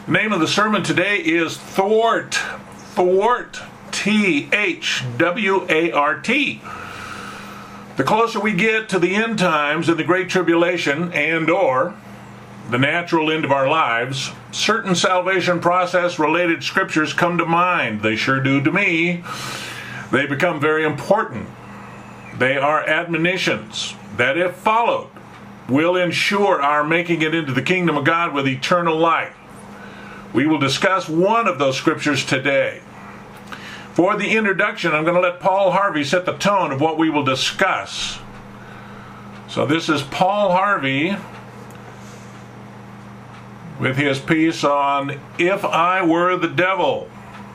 The name of the sermon today is Thwart. Thwart. T-H-W-A-R-T. The closer we get to the end times and the Great Tribulation and/or the natural end of our lives, certain salvation process related scriptures come to mind. They sure do to me. They become very important. They are admonitions that, if followed, will ensure our making it into the kingdom of God with eternal life. We will discuss one of those scriptures today. For the introduction, I'm going to let Paul Harvey set the tone of what we will discuss. So this is Paul Harvey with his piece on If I Were the Devil.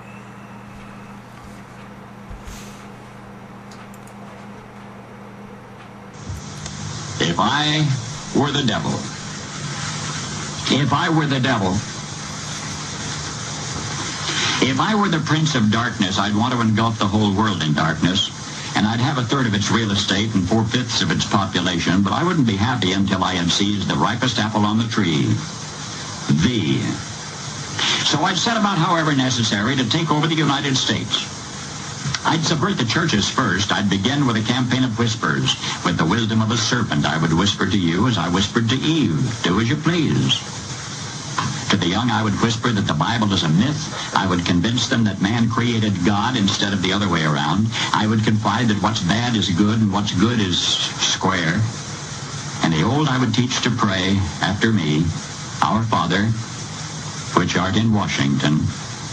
If I were the devil. If I were the devil. If I were the prince of darkness, I'd want to engulf the whole world in darkness, and I'd have a third of its real estate and 4/5 of its population, but I wouldn't be happy until I had seized the ripest apple on the tree. Thee. So I'd set about, however necessary, to take over the United States. I'd subvert the churches first. I'd begin with a campaign of whispers. With the wisdom of a serpent, I would whisper to you as I whispered to Eve, do as you please. To the young, I would whisper that the Bible is a myth. I would convince them that man created God instead of the other way around. I would confide that what's bad is good and what's good is square. And the old I would teach to pray after me, Our Father, which art in Washington.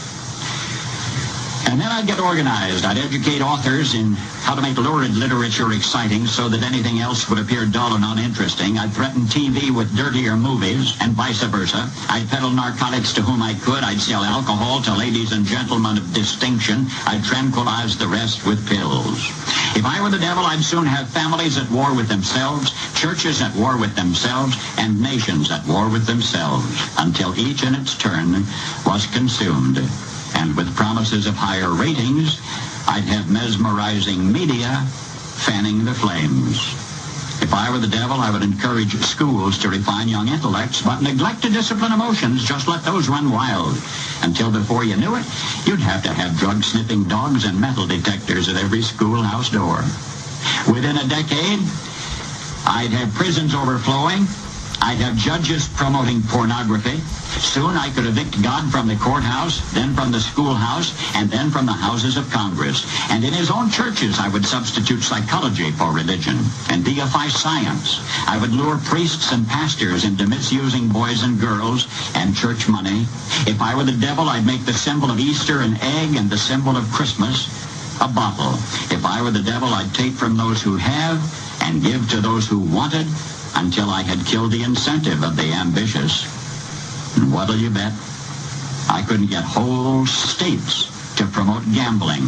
And then I'd get organized. I'd educate authors in how to make lurid literature exciting so that anything else would appear dull and uninteresting. I'd threaten TV with dirtier movies and vice versa. I'd peddle narcotics to whom I could. I'd sell alcohol to ladies and gentlemen of distinction. I'd tranquilize the rest with pills. If I were the devil, I'd soon have families at war with themselves, churches at war with themselves, and nations at war with themselves, until each in its turn was consumed. And with promises of higher ratings, I'd have mesmerizing media fanning the flames. If I were the devil, I would encourage schools to refine young intellects, but neglect to discipline emotions. Just let those run wild. Until before you knew it, you'd have to have drug-sniffing dogs and metal detectors at every schoolhouse door. Within a decade, I'd have prisons overflowing. I'd have judges promoting pornography. Soon I could evict God from the courthouse, then from the schoolhouse, and then from the houses of Congress. And in his own churches, I would substitute psychology for religion and deify science. I would lure priests and pastors into misusing boys and girls and church money. If I were the devil, I'd make the symbol of Easter an egg and the symbol of Christmas a bottle. If I were the devil, I'd take from those who have and give to those who wanted, until I had killed the incentive of the ambitious. And what'll you bet? I couldn't get whole states to promote gambling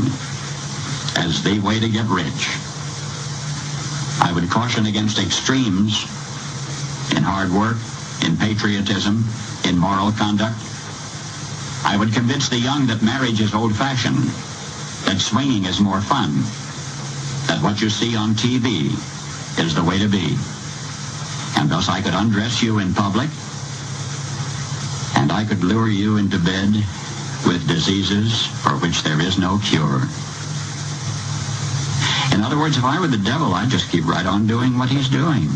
as the way to get rich. I would caution against extremes in hard work, in patriotism, in moral conduct. I would convince the young that marriage is old-fashioned, that swinging is more fun, that what you see on TV is the way to be. And thus I could undress you in public, and I could lure you into bed with diseases for which there is no cure. In other words, if I were the devil, I'd just keep right on doing what he's doing.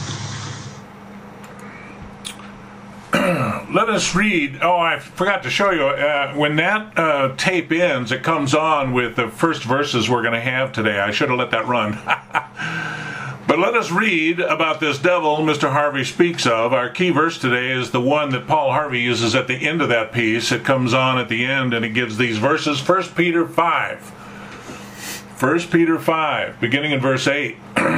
Let us read. Oh, I forgot to show you. When that tape ends, it comes on with the first verses we're going to have today. I should have let that run. But let us read about this devil Mr. Harvey speaks of. Our key verse today is the one that Paul Harvey uses at the end of that piece. It comes on at the end and it gives these verses. 1 Peter 5. 1 Peter 5, beginning in verse 8.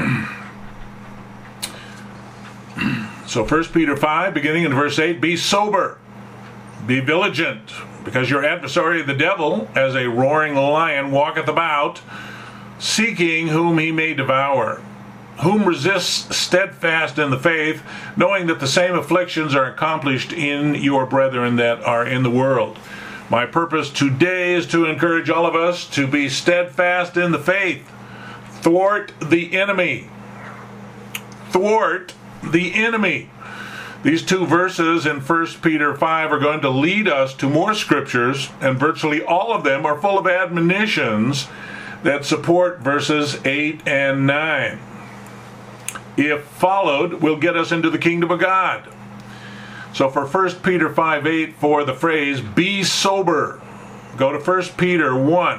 So 1 Peter 5, beginning in verse 8, be sober, be vigilant, because your adversary the devil, as a roaring lion, walketh about, seeking whom he may devour. Whom resists steadfast in the faith, knowing that the same afflictions are accomplished in your brethren that are in the world. My purpose today is to encourage all of us to be steadfast in the faith, thwart the enemy. Thwart the enemy. These two verses in 1 Peter 5 are going to lead us to more scriptures, and virtually all of them are full of admonitions that support verses 8 and 9. If followed, will get us into the kingdom of God. So for 1 Peter 5:8, for the phrase, be sober, go to 1 Peter 1.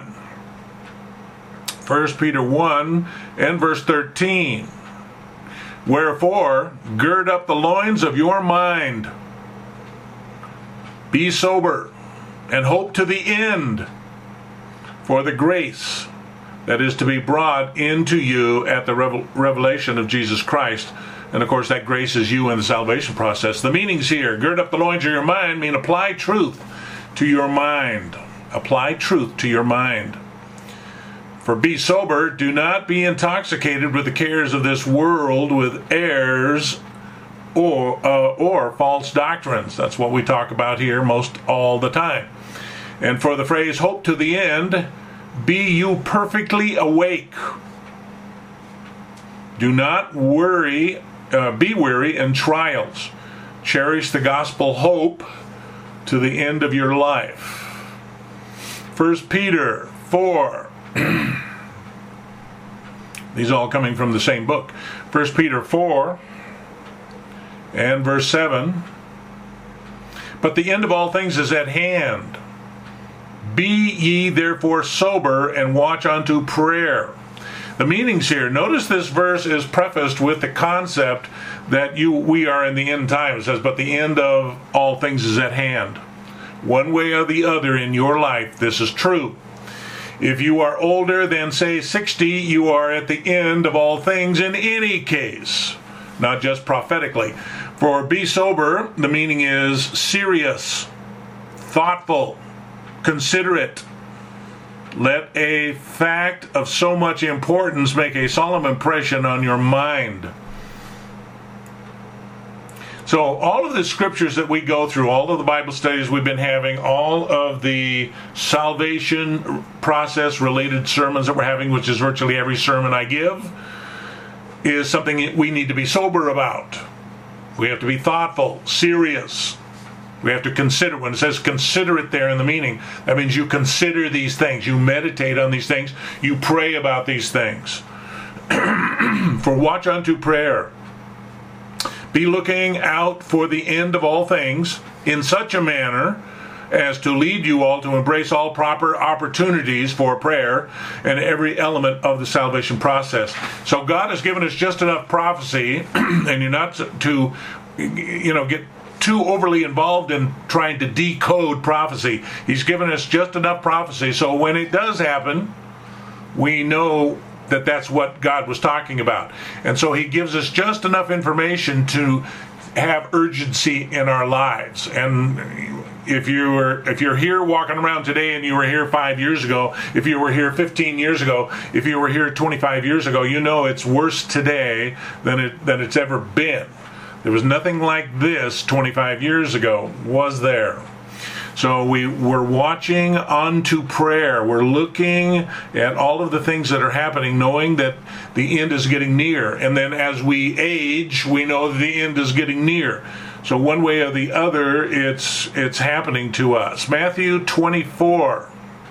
1 Peter 1 and verse 13. Wherefore, gird up the loins of your mind. Be sober, and hope to the end for the grace that is to be brought into you at the revelation of Jesus Christ. And of course, that grace is you in the salvation process. The meanings here, gird up the loins of your mind, mean apply truth to your mind. Apply truth to your mind. For be sober, do not be intoxicated with the cares of this world, with errors or false doctrines. That's what we talk about here most all the time. And for the phrase, hope to the end, be you perfectly awake. Do not worry, be weary in trials. Cherish the gospel hope to the end of your life. 1 Peter 4. These are all coming from the same book. 1 Peter 4 and verse 7. But the end of all things is at hand. Be ye therefore sober, and watch unto prayer. The meanings here, notice this verse is prefaced with the concept that we are in the end times. It says, but the end of all things is at hand. One way or the other in your life, this is true. If you are older than, say, 60, you are at the end of all things in any case, not just prophetically. For be sober, the meaning is serious, thoughtful, considerate. Let a fact of so much importance make a solemn impression on your mind. So all of the scriptures that we go through, all of the Bible studies we've been having, all of the salvation process related sermons that we're having, which is virtually every sermon I give, is something we need to be sober about. We have to be thoughtful, serious. We have to consider. When it says consider it there in the meaning, that means you consider these things. You meditate on these things. You pray about these things. For watch unto prayer. Be looking out for the end of all things in such a manner as to lead you all to embrace all proper opportunities for prayer and every element of the salvation process. So God has given us just enough prophecy, and you're not to, get too overly involved in trying to decode prophecy. He's given us just enough prophecy so when it does happen, we know that that's what God was talking about. And so he gives us just enough information to have urgency in our lives. And if you're here walking around today and you were here 5 years ago, if you were here 15 years ago, if you were here 25 years ago, you know it's worse today than it's ever been. There was nothing like this 25 years ago, was there? So we're watching unto prayer. We're looking at all of the things that are happening, knowing that the end is getting near. And then as we age, we know that the end is getting near. So one way or the other, it's happening to us. Matthew 24.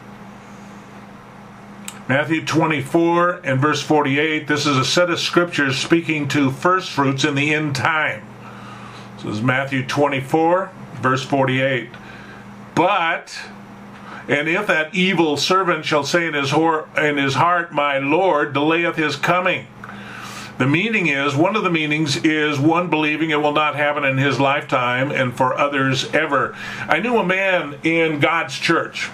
Matthew 24 and verse 48. This is a set of scriptures speaking to first fruits in the end time. So this is Matthew 24, verse 48. But, and if that evil servant shall say in his heart, my Lord delayeth his coming. The meaning is, one of the meanings is one believing it will not happen in his lifetime and for others ever. I knew a man in God's church.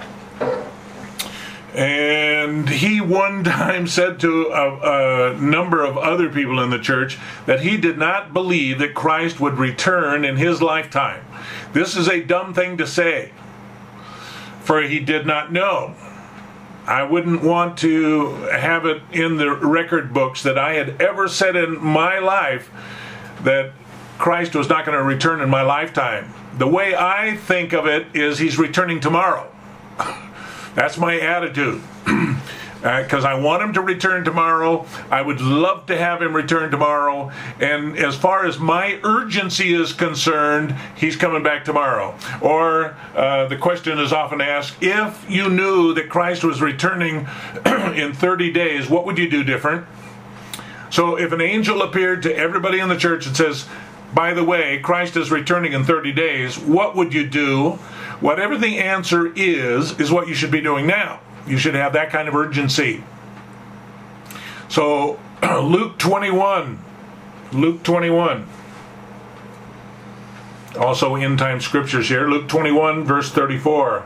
And he one time said to a number of other people in the church that he did not believe that Christ would return in his lifetime. This is a dumb thing to say, for he did not know. I wouldn't want to have it in the record books that I had ever said in my life that Christ was not going to return in my lifetime. The way I think of it is he's returning tomorrow. That's my attitude. because I want him to return tomorrow. I would love to have him return tomorrow. And as far as my urgency is concerned, he's coming back tomorrow. Or the question is often asked, if you knew that Christ was returning in 30 days, what would you do different? So if an angel appeared to everybody in the church and says, by the way, Christ is returning in 30 days, what would you do? Whatever the answer is what you should be doing now. You should have that kind of urgency. So Luke 21. Also end time scriptures here. Luke 21 verse 34.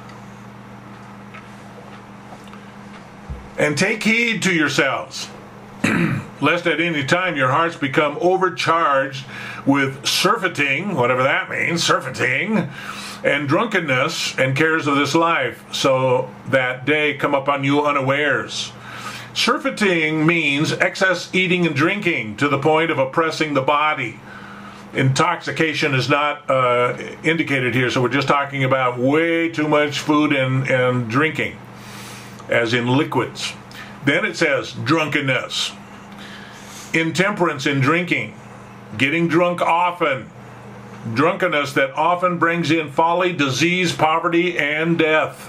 And take heed to yourselves, lest at any time your hearts become overcharged with surfeiting, whatever that means, surfeiting, and drunkenness and cares of this life, so that day come upon you unawares. Surfeiting means excess eating and drinking to the point of oppressing the body. Intoxication is not indicated here, so we're just talking about way too much food and drinking, as in liquids. Then it says drunkenness. Intemperance in drinking, getting drunk often, drunkenness that often brings in folly, disease, poverty, and death.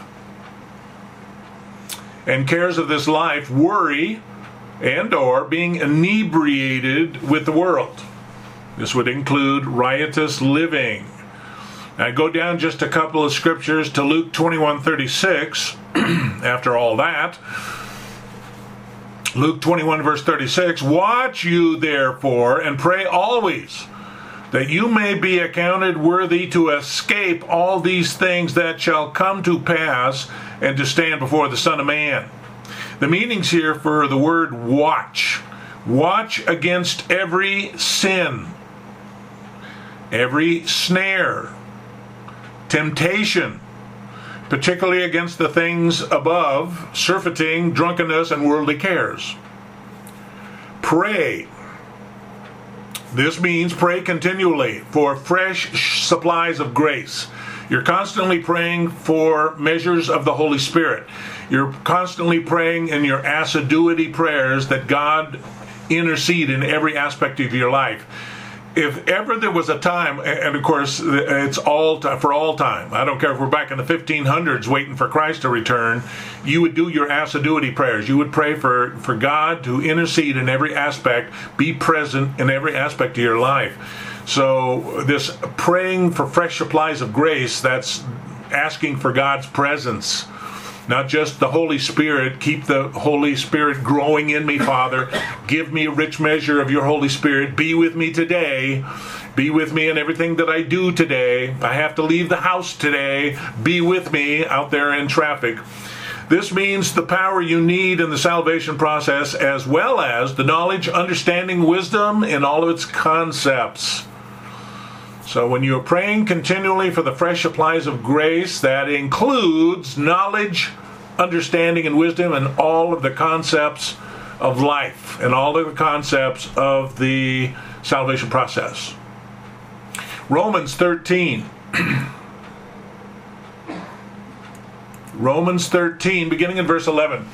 And cares of this life, worry, and or being inebriated with the world. This would include riotous living. Now go down just a couple of scriptures to Luke 21:36. After all that, Luke 21 verse 36, watch you therefore and pray always, that you may be accounted worthy to escape all these things that shall come to pass, and to stand before the Son of Man. The meanings here for the word watch. Watch against every sin, every snare, temptation, particularly against the things above, surfeiting, drunkenness, and worldly cares. Pray. This means pray continually for fresh supplies of grace. You're constantly praying for measures of the Holy Spirit. You're constantly praying in your assiduity prayers that God intercede in every aspect of your life. If ever there was a time, and of course it's all time, for all time, I don't care if we're back in the 1500s waiting for Christ to return, you would do your assiduity prayers. You would pray for God to intercede in every aspect, be present in every aspect of your life. So this praying for fresh supplies of grace, that's asking for God's presence. Not just the Holy Spirit. Keep the Holy Spirit growing in me, Father. Give me a rich measure of your Holy Spirit. Be with me today. Be with me in everything that I do today. I have to leave the house today. Be with me out there in traffic. This means the power you need in the salvation process, as well as the knowledge, understanding, wisdom in all of its concepts. So when you're praying continually for the fresh supplies of grace, that includes knowledge, understanding, and wisdom, and all of the concepts of life, and all of the concepts of the salvation process. Romans 13. Romans 13, beginning in verse 11.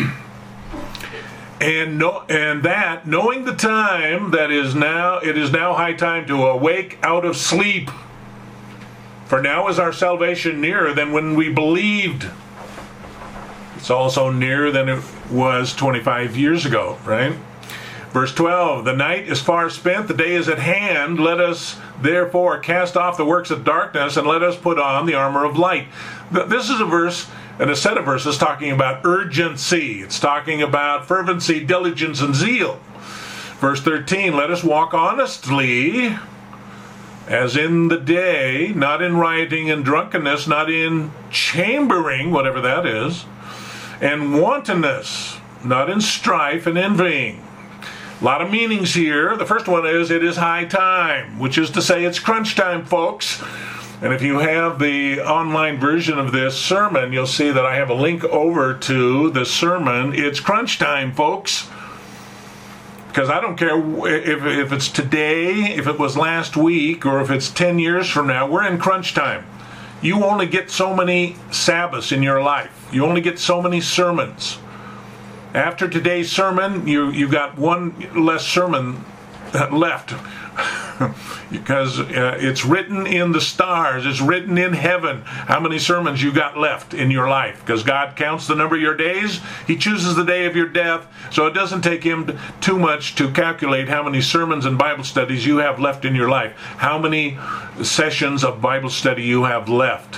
And that, knowing the time that it is now high time to awake out of sleep. For now is our salvation nearer than when we believed. It's also nearer than it was 25 years ago, right? Verse 12, the night is far spent, the day is at hand. Let us therefore cast off the works of darkness, and let us put on the armor of light. This is a verse and a set of verses talking about urgency. It's talking about fervency, diligence, and zeal. Verse 13, let us walk honestly as in the day, not in rioting and drunkenness, not in chambering, whatever that is, and wantonness, not in strife and envying. A lot of meanings here. The first one is it is high time, which is to say it's crunch time, folks. And if you have the online version of this sermon, you'll see that I have a link over to the sermon. It's crunch time, folks. Because I don't care if it's today, if it was last week, or if it's 10 years from now, we're in crunch time. You only get so many Sabbaths in your life. You only get so many sermons. After today's sermon, you've got one less sermon left. Because it's written in the stars, it's written in heaven how many sermons you got left in your life. Because God counts the number of your days. He chooses the day of your death. So it doesn't take him too much to calculate how many sermons and Bible studies you have left in your life. How many sessions of Bible study you have left.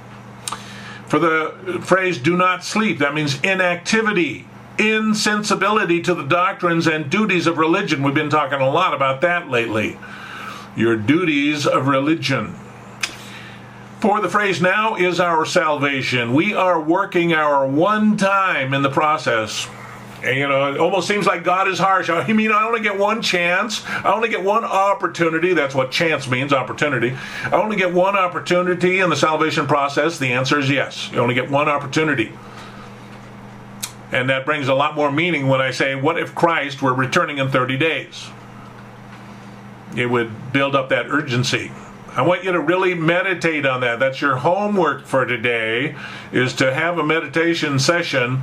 For the phrase do not sleep, that means inactivity, insensibility to the doctrines and duties of religion. We've been talking a lot about that lately. Your duties of religion. For the phrase now is our salvation. We are working our one time in the process. And, it almost seems like God is harsh. I mean, I only get one chance. I only get one opportunity. That's what chance means, opportunity. I only get one opportunity in the salvation process. The answer is yes. You only get one opportunity. And that brings a lot more meaning when I say, what if Christ were returning in 30 days? It would build up that urgency. I want you to really meditate on that. That's your homework for today, is to have a meditation session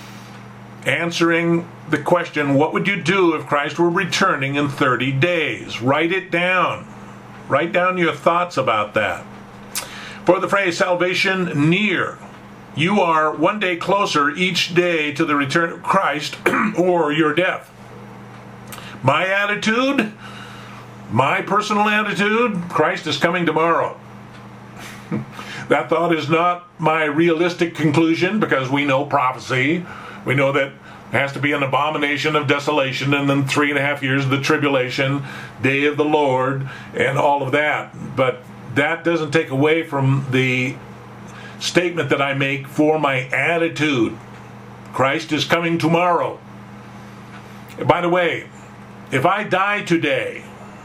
answering the question, what would you do if Christ were returning in 30 days? Write it down. Write down your thoughts about that. For the phrase salvation near, you are one day closer each day to the return of Christ or your death. My attitude, my personal attitude, Christ is coming tomorrow. That thought is not my realistic conclusion, because we know prophecy. We know that it has to be an abomination of desolation, and then 3.5 years of the tribulation, day of the Lord, and all of that. But that doesn't take away from the statement that I make for my attitude. Christ is coming tomorrow. By the way, if I die today,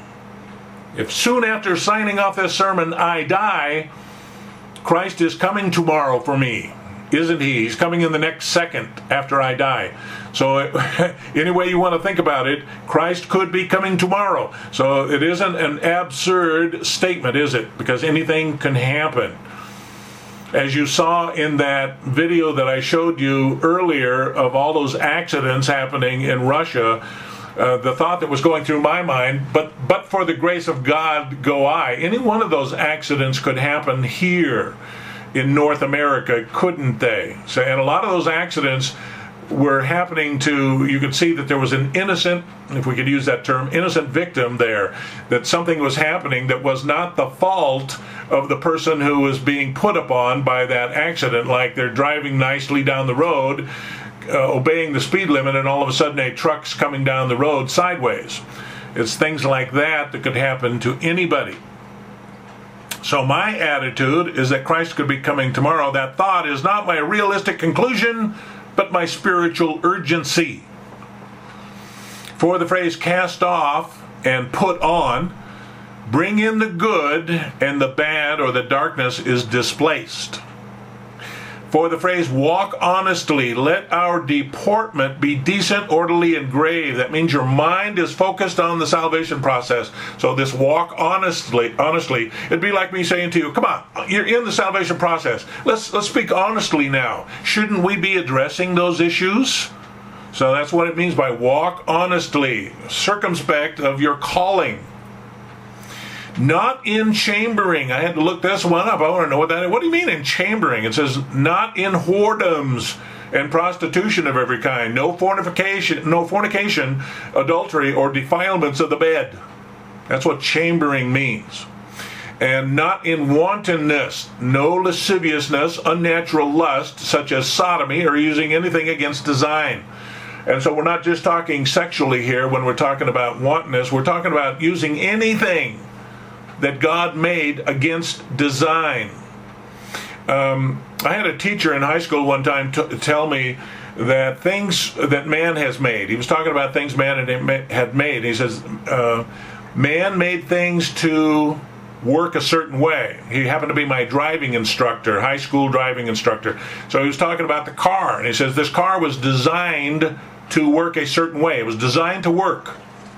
if soon after signing off this sermon I die, Christ is coming tomorrow for me, isn't he? He's coming in the next second after I die. So any way you want to think about it, Christ could be coming tomorrow. So it isn't an absurd statement, is it? Because anything can happen. As you saw in that video that I showed you earlier of all those accidents happening in Russia, the thought that was going through my mind, but for the grace of God go I. Any one of those accidents could happen here in North America, couldn't they? So, and a lot of those accidents were happening to, you could see that there was an innocent, if we could use that term, innocent victim there, that something was happening that was not the fault of the person who was being put upon by that accident, like they're driving nicely down the road, obeying the speed limit, and all of a sudden a truck's coming down the road sideways. It's things like that that could happen to anybody. So my attitude is that Christ could be coming tomorrow. That thought is not my realistic conclusion, but my spiritual urgency. For the phrase cast off and put on, bring in the good, and the bad or the darkness is displaced. For the phrase walk honestly, let our deportment be decent, orderly, and grave. That means your mind is focused on the salvation process. So this walk honestly, it'd be like me saying to you, come on, you're in the salvation process. Let's speak honestly now. Shouldn't we be addressing those issues? So that's what it means by walk honestly, circumspect of your calling. Not in chambering. I had to look this one up. I want to know what that is. What do you mean in chambering? It says not in whoredoms and prostitution of every kind. No fornication, adultery, or defilements of the bed. That's what chambering means. And not in wantonness, no lasciviousness, unnatural lust, such as sodomy, or using anything against design. And so we're not just talking sexually here when we're talking about wantonness. We're talking about using anything that God made against design. I had a teacher in high school one time tell me that things that man has made, he was talking about things man had made. He says, man made things to work a certain way. He happened to be my driving instructor, high school driving instructor. So he was talking about the car, and he says this car was designed to work a certain way. It was designed to work.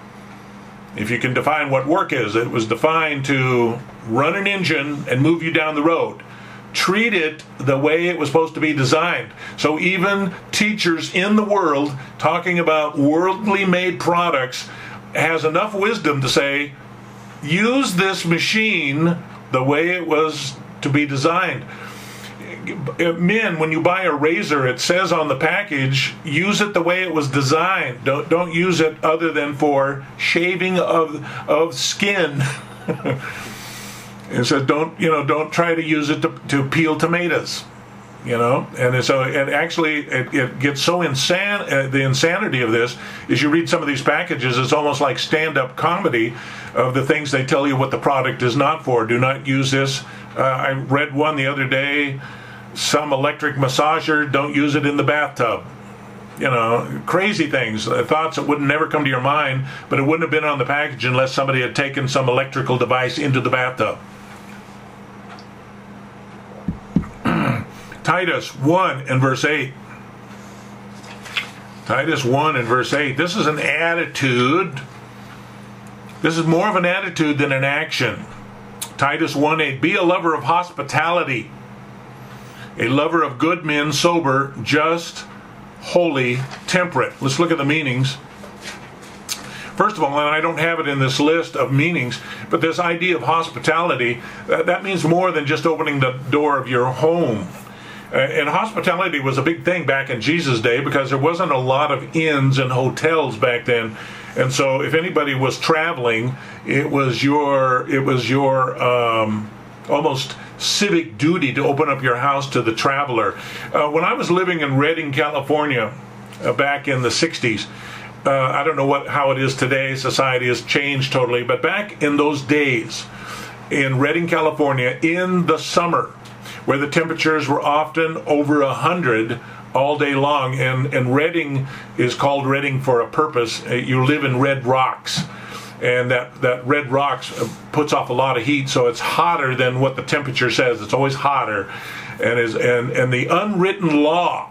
If you can define what work is, it was defined to run an engine and move you down the road. treat it the way it was supposed to be designed. So even teachers in the world talking about worldly made products has enough wisdom to say, use this machine the way it was to be designed. Men, when you buy a razor, it says on the package, use it the way it was designed. Don't use it other than for shaving of skin. It says don't try to use it to peel tomatoes. And so it gets so insane. The insanity of this is you read some of these packages, it's almost like stand-up comedy of the things they tell you what the product is not for. Do not use this. I read one the other day, some electric massager, don't use it in the bathtub. Crazy things, thoughts that would never come to your mind, but it wouldn't have been on the package unless somebody had taken some electrical device into the bathtub. Titus 1 and verse 8. Titus 1 and verse 8. This is an attitude. This is more of an attitude than an action. Titus 1:8. Be a lover of hospitality, a lover of good men, sober, just, holy, temperate. Let's look at the meanings. First of all, and I don't have it in this list of meanings, but this idea of hospitality, that means more than just opening the door of your home. And hospitality was a big thing back in Jesus' day because there wasn't a lot of inns and hotels back then. And so if anybody was traveling, it was your almost civic duty to open up your house to the traveler. When I was living in Redding, California, back in the 60s, I don't know how it is today. Society has changed totally. But back in those days, in Redding, California, in the summer, where the temperatures were often over 100 all day long, and Redding is called Redding for a purpose. You live in red rocks, and that red rocks puts off a lot of heat, so it's hotter than what the temperature says. It's always hotter, and the unwritten law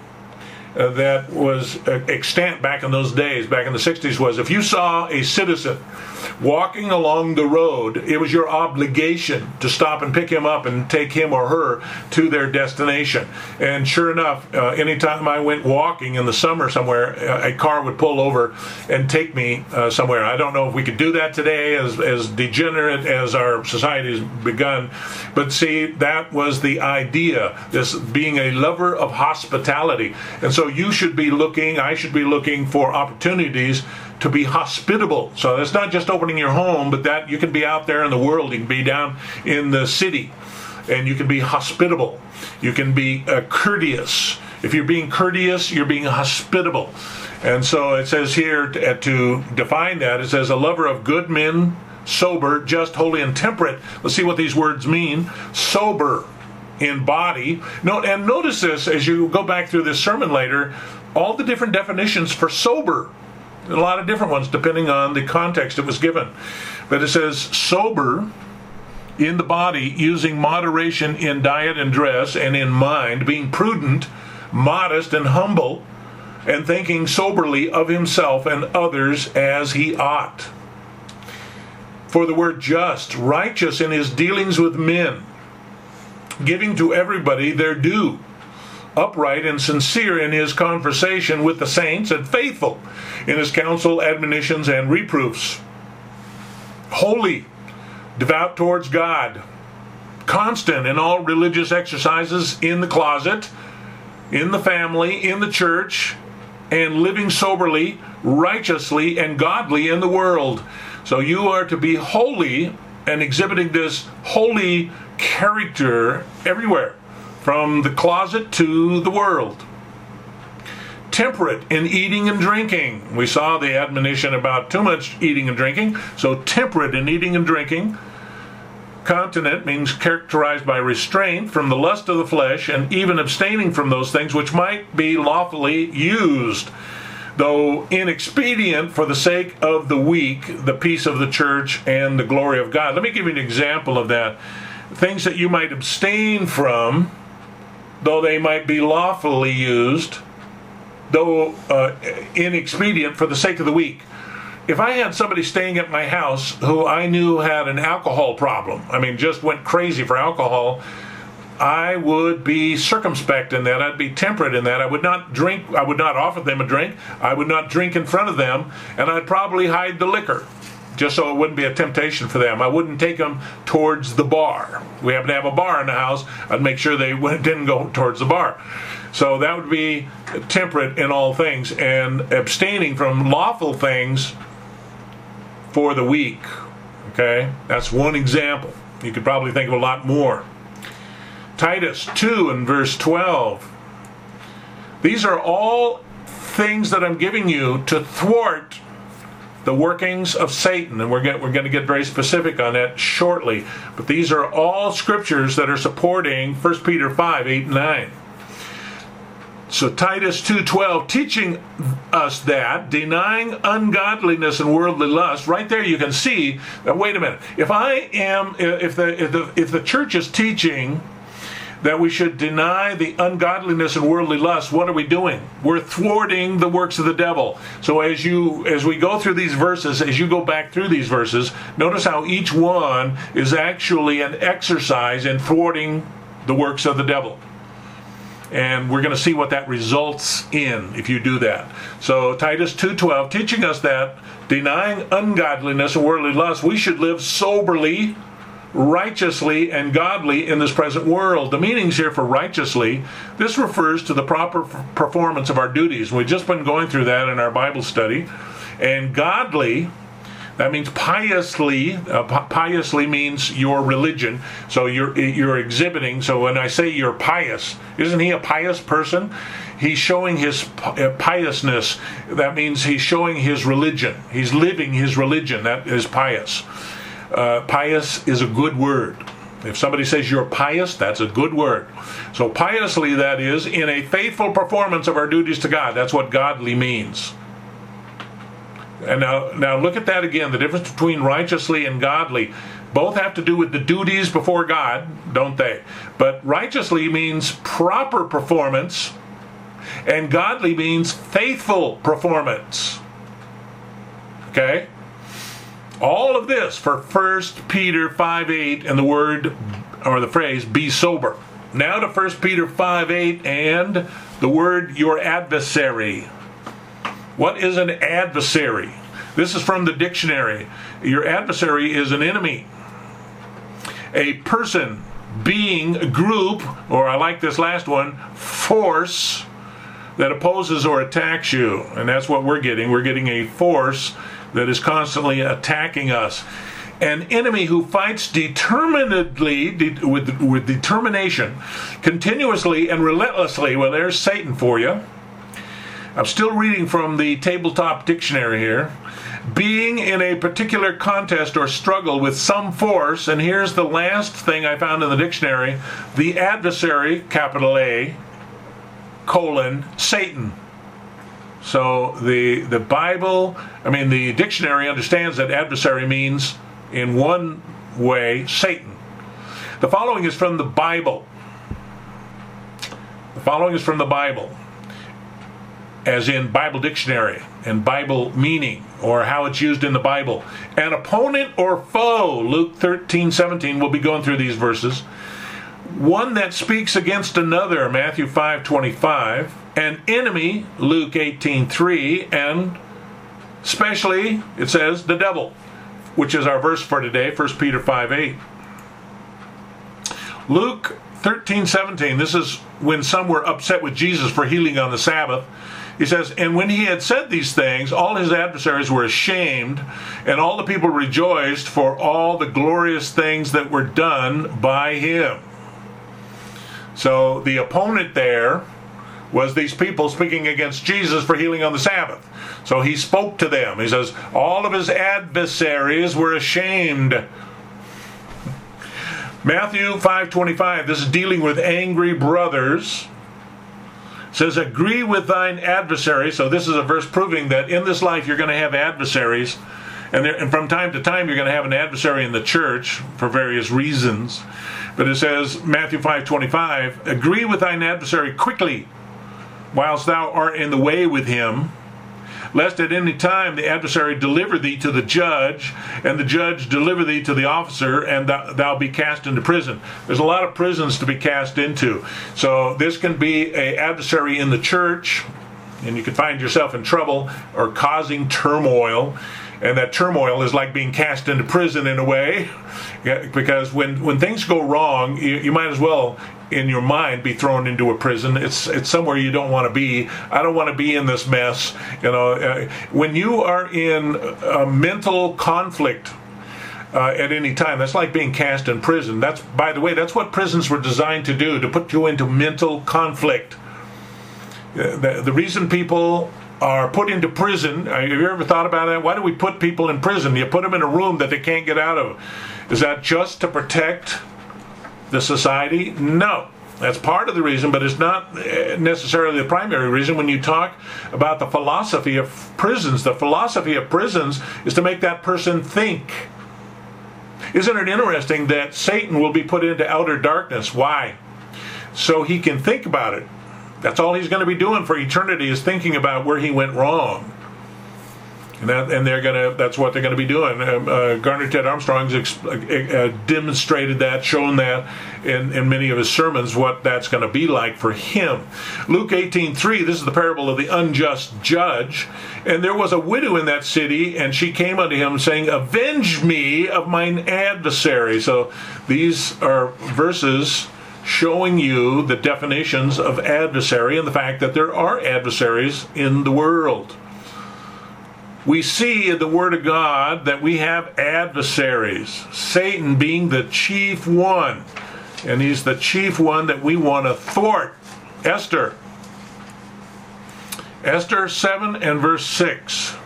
that was extant back in those days, back in the 60s, was if you saw a citizen walking along the road, it was your obligation to stop and pick him up and take him or her to their destination. And sure enough, anytime I went walking in the summer somewhere, a car would pull over and take me somewhere. I don't know if we could do that today, as degenerate as our society has begun. But see, that was the idea, this being a lover of hospitality. And so I should be looking for opportunities to be hospitable. So that's not just opening your home, but that you can be out there in the world. You can be down in the city, and you can be hospitable. You can be courteous. If you're being courteous, you're being hospitable. And so it says here to define that, it says a lover of good men, sober, just, holy, and temperate. Let's see what these words mean. Sober in body. And notice this as you go back through this sermon later, all the different definitions for sober. A lot of different ones depending on the context it was given. But it says sober in the body, using moderation in diet and dress, and in mind, being prudent, modest, and humble, and thinking soberly of himself and others as he ought. For the word just, righteous in his dealings with men, giving to everybody their due, upright and sincere in his conversation with the saints, and faithful in his counsel, admonitions, and reproofs. Holy, devout towards God, constant in all religious exercises, in the closet, in the family, in the church, and living soberly, righteously, and godly in the world. So you are to be holy and exhibiting this holy character everywhere, from the closet to the world. Temperate in eating and drinking. We saw the admonition about too much eating and drinking, so temperate in eating and drinking. Continent means characterized by restraint from the lust of the flesh, and even abstaining from those things which might be lawfully used, though inexpedient for the sake of the weak, the peace of the church, and the glory of God. Let me give you an example of that. Things that you might abstain from, though they might be lawfully used, though inexpedient for the sake of the weak. If I had somebody staying at my house who I knew had an alcohol problem, just went crazy for alcohol, I would be circumspect in that. I'd be temperate in that. I would not drink. I would not offer them a drink. I would not drink in front of them, and I'd probably hide the liquor, just so it wouldn't be a temptation for them. I wouldn't take them towards the bar. We happen to have a bar in the house. I'd make sure they didn't go towards the bar. So that would be temperate in all things and abstaining from lawful things for the weak. Okay, that's one example. You could probably think of a lot more. Titus 2 and verse 12. These are all things that I'm giving you to thwart the workings of Satan, and we're going to get very specific on that shortly. But these are all scriptures that are supporting 1 Peter 5, 8, and 9. So Titus 2:12, teaching us that, denying ungodliness and worldly lust. Right there you can see that, wait a minute, if the church is teaching that we should deny the ungodliness and worldly lust, what are we doing? We're thwarting the works of the devil. So as we go through these verses, as you go back through these verses, notice how each one is actually an exercise in thwarting the works of the devil. And we're going to see what that results in if you do that. So Titus 2:12, teaching us that, denying ungodliness and worldly lust, we should live soberly, righteously, and godly in this present world. The meanings here for righteously, this refers to the proper performance of our duties. We've just been going through that in our Bible study. And godly, that means piously. Piously means your religion. So you're exhibiting. So when I say you're pious, isn't he a pious person? He's showing his piousness. That means he's showing his religion. He's living his religion. That is pious. Pious is a good word. If somebody says you're pious, that's a good word. So piously, that is, in a faithful performance of our duties to God. That's what godly means. And now look at that again, the difference between righteously and godly. Both have to do with the duties before God, don't they? But righteously means proper performance, and godly means faithful performance. Okay? All of this for 1 Peter 5:8 and the word, or the phrase, be sober. Now to 1 Peter 5:8 and the word, your adversary. What is an adversary? This is from the dictionary. Your adversary is an enemy. A person, being, group, or I like this last one, force that opposes or attacks you. And that's what we're getting. We're getting a force that is constantly attacking us. An enemy who fights determinedly, with determination, continuously and relentlessly. Well, there's Satan for you. I'm still reading from the Tabletop Dictionary here. Being in a particular contest or struggle with some force, and here's the last thing I found in the dictionary, the adversary, capital A, colon, Satan. So the Bible, the dictionary understands that adversary means, in one way, Satan. The following is from the Bible. The following is from the Bible, as in Bible dictionary and Bible meaning, or how it's used in the Bible. An opponent or foe, Luke 13:17, we'll be going through these verses. One that speaks against another, Matthew 5:25. An enemy, Luke 18:3, and especially, it says, the devil, which is our verse for today, 1 Peter 5:8. Luke 13:17, this is when some were upset with Jesus for healing on the Sabbath. He says, and when he had said these things, all his adversaries were ashamed, and all the people rejoiced for all the glorious things that were done by him. So the opponent there was these people speaking against Jesus for healing on the Sabbath. So he spoke to them. He says, all of his adversaries were ashamed. Matthew 5:25, this is dealing with angry brothers. It says, agree with thine adversary. So this is a verse proving that in this life you're going to have adversaries. And from time to time you're going to have an adversary in the church for various reasons. But it says, Matthew 5:25, agree with thine adversary quickly, whilst thou art in the way with him, lest at any time the adversary deliver thee to the judge, and the judge deliver thee to the officer, and thou be cast into prison. There's a lot of prisons to be cast into. So this can be an adversary in the church, and you can find yourself in trouble or causing turmoil. And that turmoil is like being cast into prison in a way, because when things go wrong, you might as well, in your mind, be thrown into a prison. It's somewhere you don't want to be. I don't want to be in this mess. When you are in a mental conflict at any time, that's like being cast in prison. By the way, that's what prisons were designed to do, to put you into mental conflict. The reason people are put into prison, have you ever thought about that? Why do we put people in prison? You put them in a room that they can't get out of. Is that just to protect the society? No. That's part of the reason, but it's not necessarily the primary reason. When you talk about the philosophy of prisons, the philosophy of prisons is to make that person think. Isn't it interesting that Satan will be put into outer darkness? Why? So he can think about it. That's all he's going to be doing for eternity, is thinking about where he went wrong. And that's what they're going to be doing. Garner Ted Armstrong's demonstrated that, shown that in many of his sermons, what that's going to be like for him. Luke 18:3, this is the parable of the unjust judge. And there was a widow in that city, and she came unto him, saying, Avenge me of mine adversary. So these are verses showing you the definitions of adversary and the fact that there are adversaries in the world. We see in the Word of God that we have adversaries, Satan being the chief one, and he's the chief one that we want to thwart. Esther 7 and verse 6.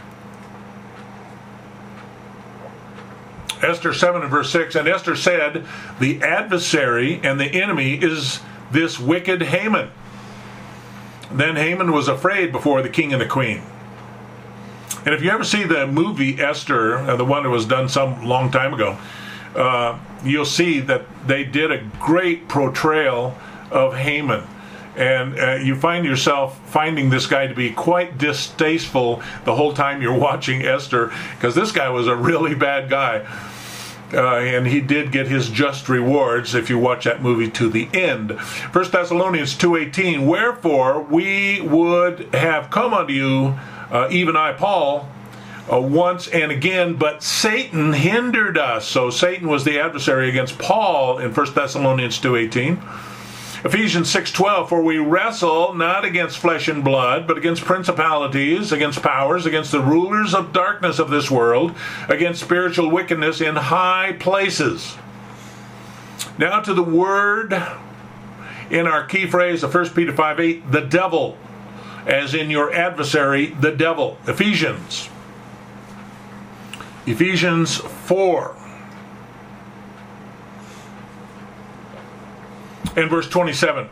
Esther 7 and verse 6, and Esther said, the adversary and the enemy is this wicked Haman. Then Haman was afraid before the king and the queen. And if you ever see the movie Esther, the one that was done some long time ago, you'll see that they did a great portrayal of Haman. And you find yourself finding this guy to be quite distasteful the whole time you're watching Esther, because this guy was a really bad guy. And he did get his just rewards if you watch that movie to the end. 1 Thessalonians 2:18, wherefore we would have come unto you, even I, Paul, once and again, but Satan hindered us. So Satan was the adversary against Paul in 1 Thessalonians 2:18. Ephesians 6:12, for we wrestle not against flesh and blood, but against principalities, against powers, against the rulers of darkness of this world, against spiritual wickedness in high places. Now to the word in our key phrase of 1 Peter 5:8, the devil, as in your adversary, the devil. Ephesians 4. In verse 27,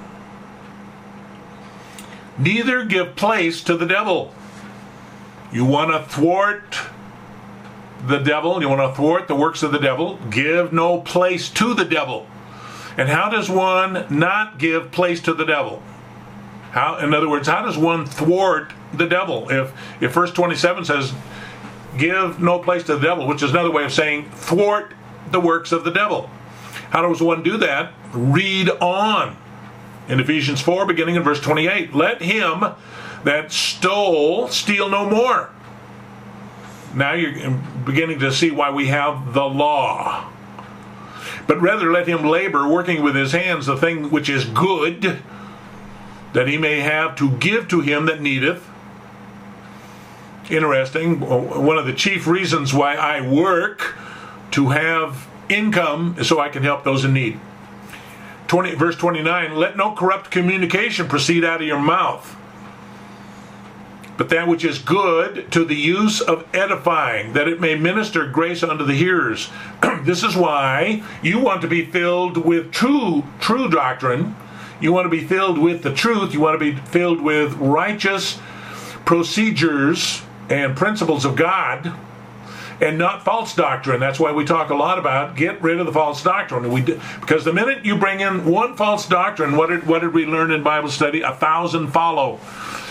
neither give place to the devil. You want to thwart the devil, you want to thwart the works of the devil, give no place to the devil. And how does one not give place to the devil? In other words, how does one thwart the devil? If verse 27 says, give no place to the devil, which is another way of saying thwart the works of the devil. How does one do that? Read on in Ephesians 4, beginning in verse 28. Let him that stole steal no more. Now you're beginning to see why we have the law. But rather let him labor, working with his hands the thing which is good, that he may have to give to him that needeth. Interesting. One of the chief reasons why I work to have income is so I can help those in need. Verse 29, let no corrupt communication proceed out of your mouth, but that which is good to the use of edifying, that it may minister grace unto the hearers. This is why you want to be filled with true doctrine. You want to be filled with the truth. You want to be filled with righteous procedures and principles of God, and not false doctrine. That's why we talk a lot about get rid of the false doctrine. Because the minute you bring in one false doctrine, what did we learn in Bible study? 1,000 follow.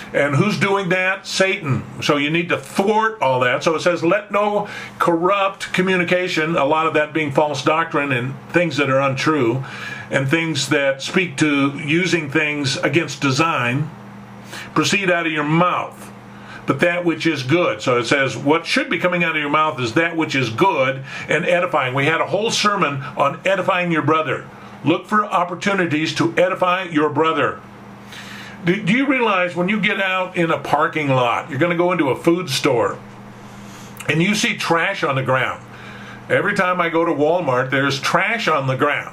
And who's doing that? Satan. So you need to thwart all that. So it says, let no corrupt communication, a lot of that being false doctrine and things that are untrue, and things that speak to using things against design, proceed out of your mouth, but that which is good. So it says, what should be coming out of your mouth is that which is good and edifying. We had a whole sermon on edifying your brother. Look for opportunities to edify your brother. Do you realize when you get out in a parking lot, you're going to go into a food store, and you see trash on the ground? Every time I go to Walmart, there's trash on the ground.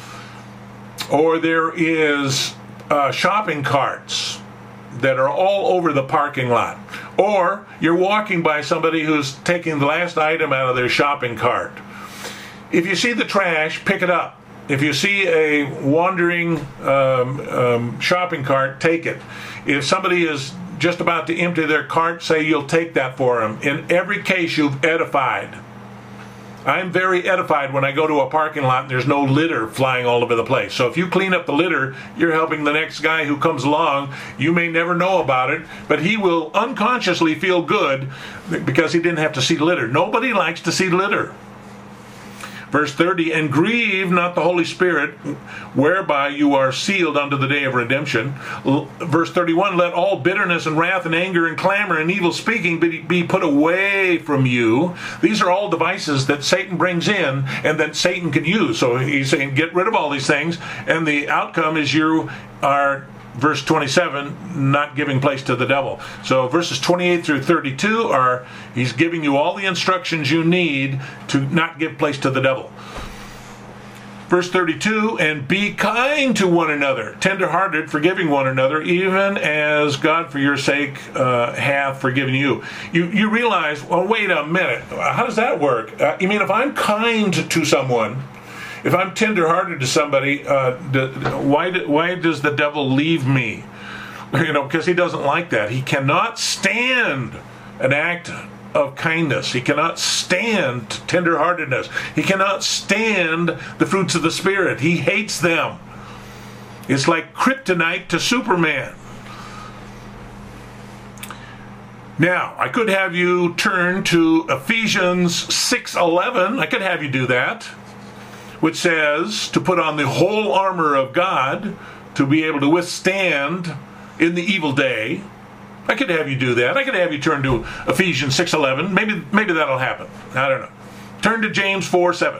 Or there is shopping carts that are all over the parking lot. Or you're walking by somebody who's taking the last item out of their shopping cart. If you see the trash, pick it up. If you see a wandering shopping cart, take it. If somebody is just about to empty their cart, say you'll take that for them. In every case, you've edified. I'm very edified when I go to a parking lot and there's no litter flying all over the place. So if you clean up the litter, you're helping the next guy who comes along. You may never know about it, but he will unconsciously feel good because he didn't have to see litter. Nobody likes to see litter. Verse 30, and grieve not the Holy Spirit, whereby you are sealed unto the day of redemption. Verse 31, let all bitterness and wrath and anger and clamor and evil speaking be put away from you. These are all devices that Satan brings in and that Satan can use. So he's saying, get rid of all these things, and the outcome is you are, verse 27, not giving place to the devil. So verses 28 through 32 are, he's giving you all the instructions you need to not give place to the devil. Verse 32, and be kind to one another, tender-hearted, forgiving one another, even as God for your sake hath forgiven you. You realize, well, wait a minute, how does that work? You mean if I'm kind to someone, if I'm tender-hearted to somebody, why does the devil leave me? Because he doesn't like that. He cannot stand an act of kindness. He cannot stand tender-heartedness. He cannot stand the fruits of the Spirit. He hates them. It's like kryptonite to Superman. Now, I could have you turn to Ephesians 6:11. I could have you do that, which says to put on the whole armor of God to be able to withstand in the evil day. I could have you do that. I could have you turn to Ephesians 6:11. Maybe that'll happen. I don't know. Turn to James 4:7.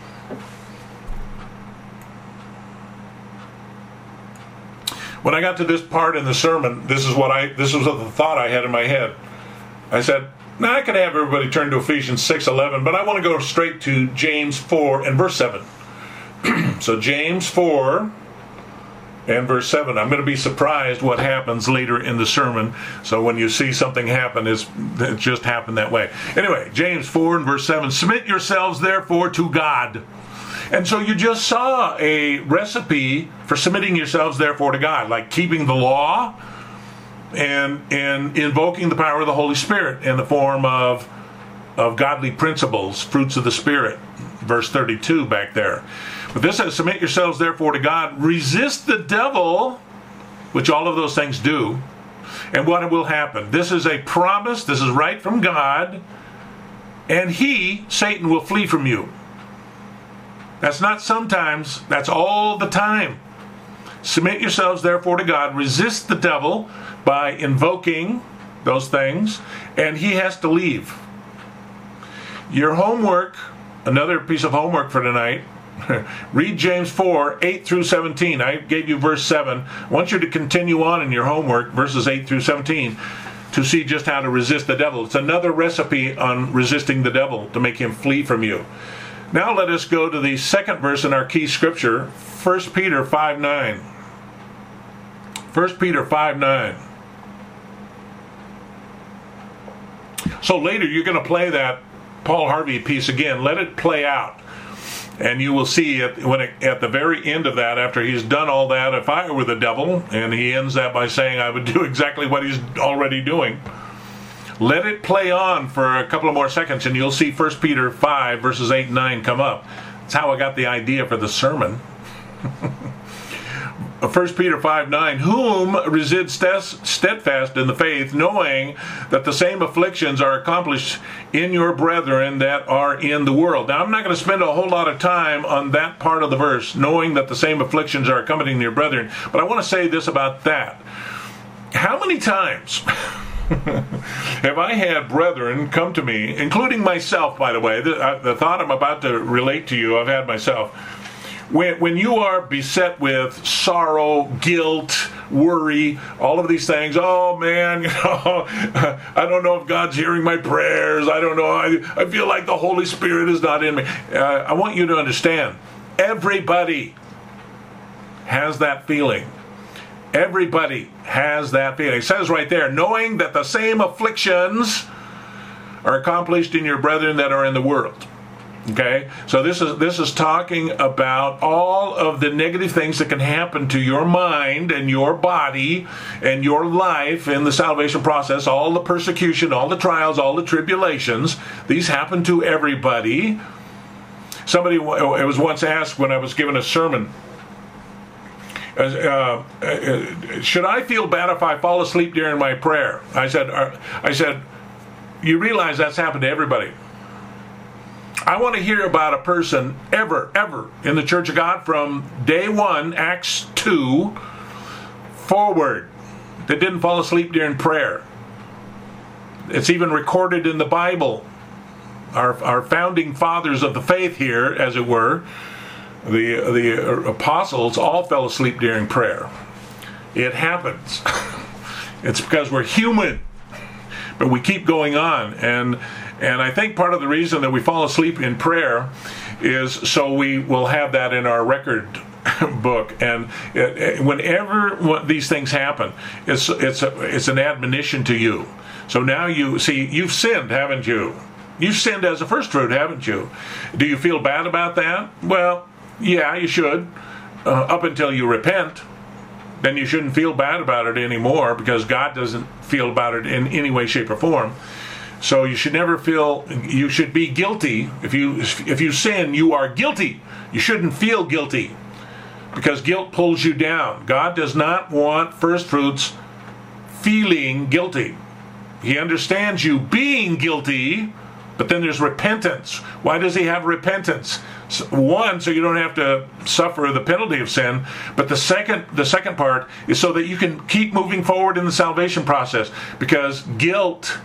When I got to this part in the sermon, this was the thought I had in my head. I said, now I could have everybody turn to Ephesians 6:11, but I want to go straight to James 4 and verse 7. So James 4 and verse 7. I'm going to be surprised what happens later in the sermon. So when you see something happen, it just happened that way. Anyway, James 4 and verse 7. Submit yourselves therefore to God. And so you just saw a recipe for submitting yourselves therefore to God, like keeping the law and invoking the power of the Holy Spirit in the form of godly principles, fruits of the Spirit. Verse 32 back there. But this says, submit yourselves therefore to God, resist the devil, which all of those things do, and what will happen? This is a promise, this is right from God, and he, Satan, will flee from you. That's not sometimes, that's all the time. Submit yourselves therefore to God, resist the devil by invoking those things, and he has to leave. Your homework, another piece of homework for tonight, read James 4, 8 through 17. I gave you verse 7. I want you to continue on in your homework, verses 8 through 17, to see just how to resist the devil. It's another recipe on resisting the devil to make him flee from you. Now let us go to the second verse in our key scripture, 1 Peter 5:9. 1 Peter 5:9. So later you're going to play that Paul Harvey piece again. Let it play out. And you will see at the very end of that, after he's done all that, if I were the devil, and he ends that by saying I would do exactly what he's already doing. Let it play on for a couple of more seconds, and you'll see 1 Peter 5, verses 8 and 9 come up. That's how I got the idea for the sermon. 1 Peter 5:9, whom resist steadfast in the faith, knowing that the same afflictions are accomplished in your brethren that are in the world. Now, I'm not going to spend a whole lot of time on that part of the verse, knowing that the same afflictions are accompanying your brethren, but I want to say this about that. How many times have I had brethren come to me, including myself, by the way, the thought I'm about to relate to you, I've had myself. When you are beset with sorrow, guilt, worry, all of these things, oh man, I don't know if God's hearing my prayers, I don't know, I feel like the Holy Spirit is not in me. I want you to understand, everybody has that feeling. Everybody has that feeling. It says right there, knowing that the same afflictions are accomplished in your brethren that are in the world. Okay, so this is talking about all of the negative things that can happen to your mind and your body and your life in the salvation process, all the persecution, all the trials, all the tribulations. These happen to everybody. Somebody was once asked when I was giving a sermon, should I feel bad if I fall asleep during my prayer? I said, you realize that's happened to everybody. I want to hear about a person ever in the Church of God from day 1, Acts 2, forward, that didn't fall asleep during prayer. It's even recorded in the Bible. Our founding fathers of the faith here, as it were, the apostles, all fell asleep during prayer. It happens. It's because we're human. But we keep going on, and I think part of the reason that we fall asleep in prayer is so we will have that in our record book. And whenever these things happen, it's an admonition to you. So now you see, you've sinned, haven't you? You've sinned as a first fruit, haven't you? Do you feel bad about that? Well, yeah, you should, up until you repent. Then you shouldn't feel bad about it anymore, because God doesn't feel about it in any way, shape, or form. So you should never feel, you should be guilty. If you sin, you are guilty. You shouldn't feel guilty, because guilt pulls you down. God does not want first fruits feeling guilty. He understands you being guilty, but then there's repentance. Why does he have repentance? One, so you don't have to suffer the penalty of sin, but the second part is so that you can keep moving forward in the salvation process, because guilt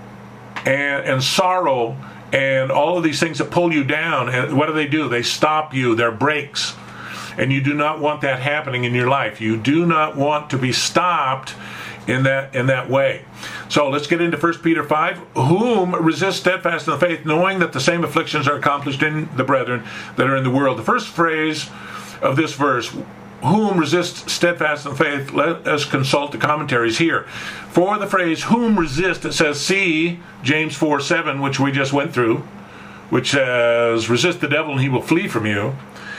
and sorrow and all of these things that pull you down, and what do? They stop you. They're brakes. And you do not want that happening in your life. You do not want to be stopped in that way. So let's get into 1 Peter 5. Whom resist steadfast in the faith, knowing that the same afflictions are accomplished in the brethren that are in the world. The first phrase of this verse, whom resist steadfast in the faith, let us consult the commentaries here. For the phrase whom resist, it says, see James 4:7, which we just went through, which says, resist the devil and he will flee from you.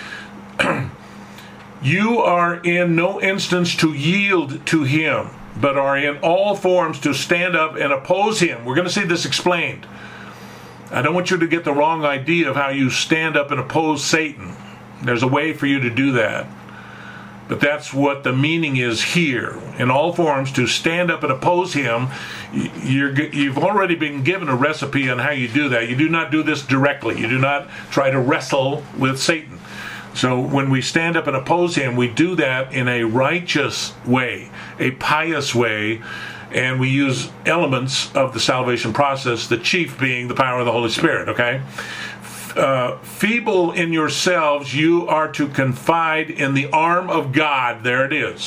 You are in no instance to yield to him, but are in all forms to stand up and oppose him. We're going to see this explained. I don't want you to get the wrong idea of how you stand up and oppose Satan. There's a way for you to do that. But that's what the meaning is here. In all forms, to stand up and oppose him. You've already been given a recipe on how you do that. You do not do this directly. You do not try to wrestle with Satan. So when we stand up and oppose him, we do that in a righteous way, a pious way, and we use elements of the salvation process, the chief being the power of the Holy Spirit, okay? Feeble in yourselves, you are to confide in the arm of God. There it is.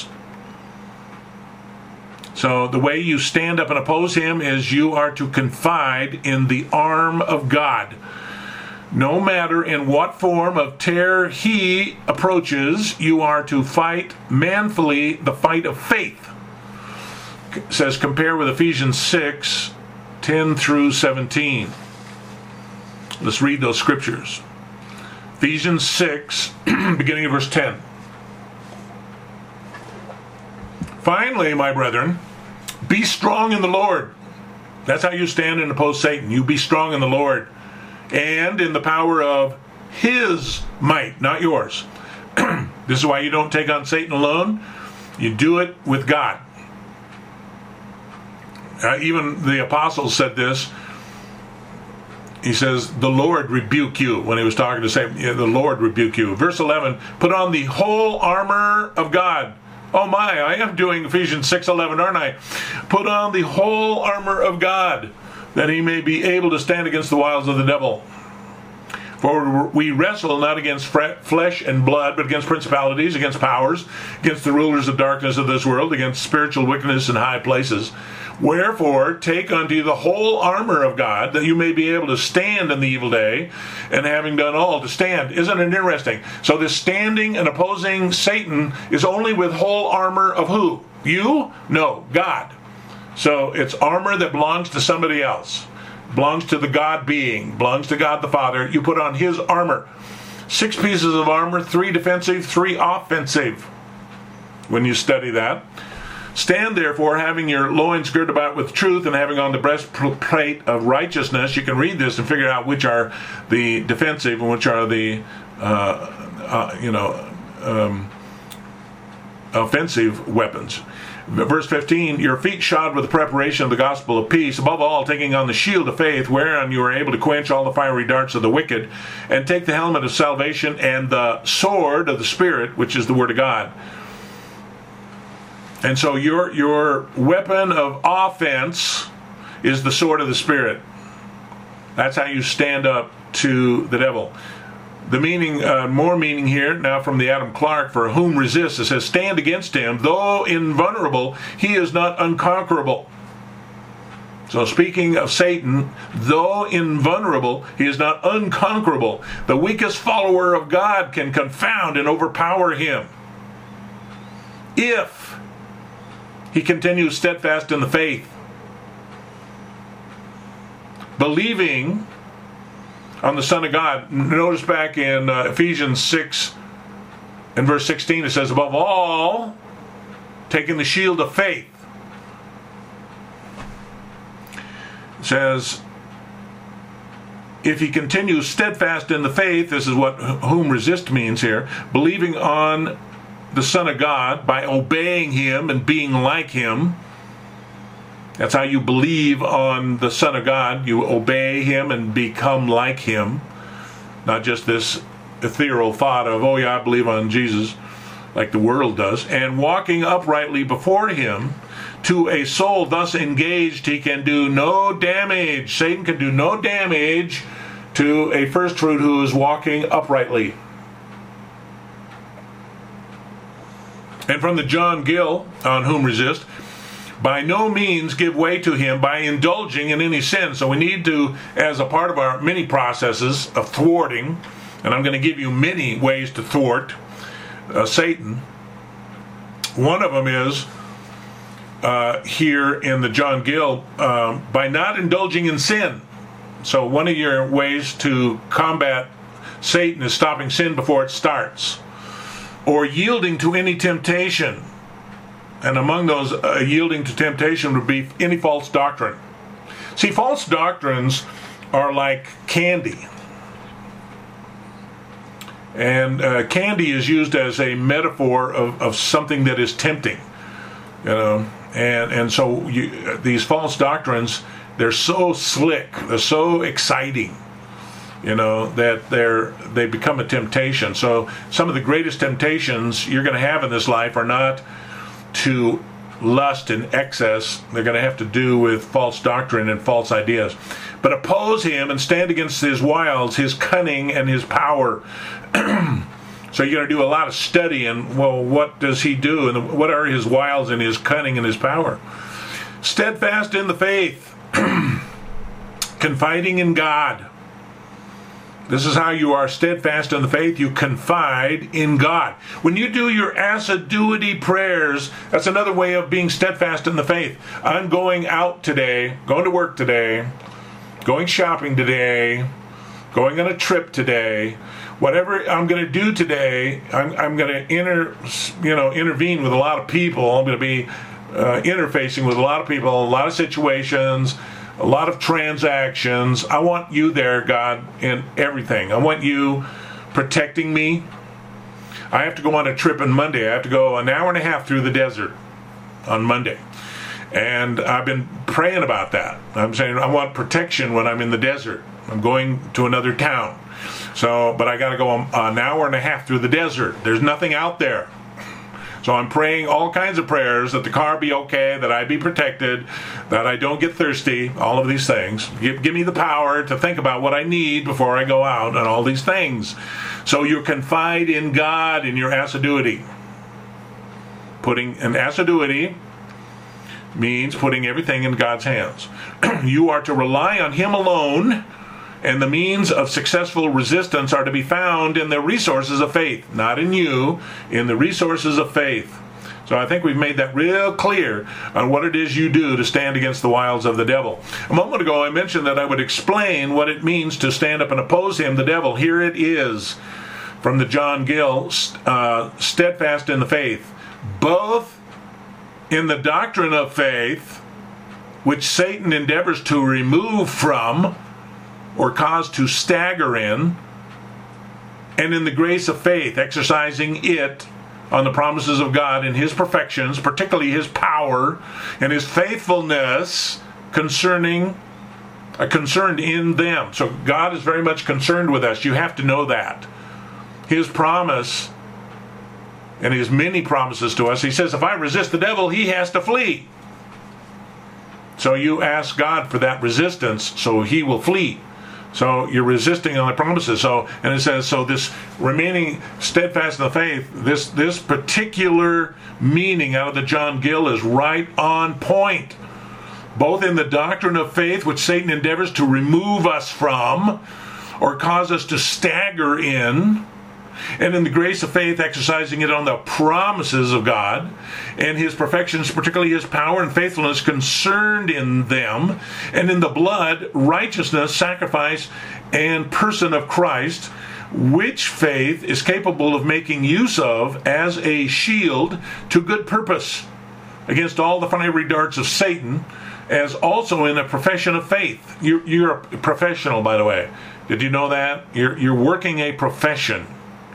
So the way you stand up and oppose him is you are to confide in the arm of God. No matter in what form of terror he approaches, you are to fight manfully the fight of faith. It says, compare with Ephesians 6:10 through 17. Let's read those scriptures. Ephesians 6, beginning of verse 10. Finally, my brethren, be strong in the Lord. That's how you stand and oppose Satan. You be strong in the Lord and in the power of his might, not yours. This is why you don't take on Satan alone. You do it with God. Even the apostles said this. He says, the Lord rebuke you, when he was talking to Satan. The Lord rebuke you. Verse 11, put on the whole armor of God. Oh my, I am doing Ephesians 6:11, aren't I? Put on the whole armor of God, that he may be able to stand against the wiles of the devil. For we wrestle not against flesh and blood, but against principalities, against powers, against the rulers of darkness of this world, against spiritual wickedness in high places. Wherefore, take unto you the whole armor of God, that you may be able to stand in the evil day, and having done all, to stand. Isn't it interesting? So this standing and opposing Satan is only with whole armor of who? You? No, God. So it's armor that belongs to somebody else. Belongs to the God being. Belongs to God the Father. You put on his armor. 6 pieces of armor, 3 defensive, 3 offensive. When you study that. Stand therefore, having your loins girded about with truth, and having on the breastplate of righteousness. You can read this and figure out which are the defensive and which are the offensive weapons. Verse 15, your feet shod with the preparation of the gospel of peace, above all taking on the shield of faith, whereon you are able to quench all the fiery darts of the wicked, and take the helmet of salvation and the sword of the Spirit, which is the word of God. And so your weapon of offense is the sword of the Spirit. That's how you stand up to the devil. The meaning, more meaning here, now from the Adam Clark, for whom resist, it says, stand against him, though invulnerable, he is not unconquerable. So speaking of Satan, though invulnerable, he is not unconquerable. The weakest follower of God can confound and overpower him, if he continues steadfast in the faith, believing on the Son of God. Notice back in Ephesians 6 and verse 16, it says, above all, taking the shield of faith. It says, if he continues steadfast in the faith, this is what whom resist means here, believing on the Son of God by obeying him and being like him. That's how you believe on the Son of God. You obey him and become like him. Not just this ethereal thought of, oh yeah, I believe on Jesus, like the world does. And walking uprightly before him, to a soul thus engaged, he can do no damage. Satan can do no damage to a first fruit who is walking uprightly. And from the John Gill, on whom resist, by no means give way to him by indulging in any sin. So we need to, as a part of our many processes of thwarting, and I'm going to give you many ways to thwart Satan. One of them is here in the John Gill, by not indulging in sin. So one of your ways to combat Satan is stopping sin before it starts, or yielding to any temptation. And among those yielding to temptation would be any false doctrine. See, false doctrines are like candy. And candy is used as a metaphor of something that is tempting. You know, and so these false doctrines, they're so slick, they're so exciting, you know, that they become a temptation. So some of the greatest temptations you're going to have in this life are not to lust and excess. They're going to have to do with false doctrine and false ideas. But oppose him and stand against his wiles, his cunning, and his power. So you're going to do a lot of studying. Well, what does he do? And what are his wiles and his cunning and his power? Steadfast in the faith. Confiding in God. This is how you are steadfast in the faith. You confide in God. When you do your assiduity prayers, that's another way of being steadfast in the faith. I'm going out today, going to work today, going shopping today, going on a trip today. Whatever I'm going to do today, I'm going to intervene with a lot of people. I'm going to be interfacing with a lot of people, a lot of situations, a lot of transactions. I want you there, God, in everything. I want you protecting me. I have to go on a trip on Monday. I have to go an hour and a half through the desert on Monday. And I've been praying about that. I'm saying I want protection when I'm in the desert. I'm going to another town. So, but I got to go an hour and a half through the desert. There's nothing out there. So I'm praying all kinds of prayers that the car be okay, that I be protected, that I don't get thirsty, all of these things. Give me the power to think about what I need before I go out and all these things. So you confide in God in your assiduity. Putting an assiduity means putting everything in God's hands. You are to rely on Him alone, and the means of successful resistance are to be found in the resources of faith, not in you, in the resources of faith. So I think we've made that real clear on what it is you do to stand against the wiles of the devil. A moment ago I mentioned that I would explain what it means to stand up and oppose him, the devil. Here it is from the John Gill, steadfast in the faith, both in the doctrine of faith, which Satan endeavors to remove from, or cause to stagger in, and in the grace of faith, exercising it on the promises of God and His perfections, particularly His power and His faithfulness concerned in them. So God is very much concerned with us. You have to know that. His promise and His many promises to us, He says, if I resist the devil, he has to flee. So you ask God for that resistance so he will flee. So you're resisting on the promises. So, and it says, so this remaining steadfast in the faith, this particular meaning out of the John Gill is right on point. Both in the doctrine of faith, which Satan endeavors to remove us from, or cause us to stagger in, and in the grace of faith, exercising it on the promises of God and His perfections, particularly His power and faithfulness concerned in them, and in the blood, righteousness, sacrifice, and person of Christ, which faith is capable of making use of as a shield to good purpose against all the fiery darts of Satan, as also in a profession of faith. You're a professional, by the way. Did you know that? You're working a profession.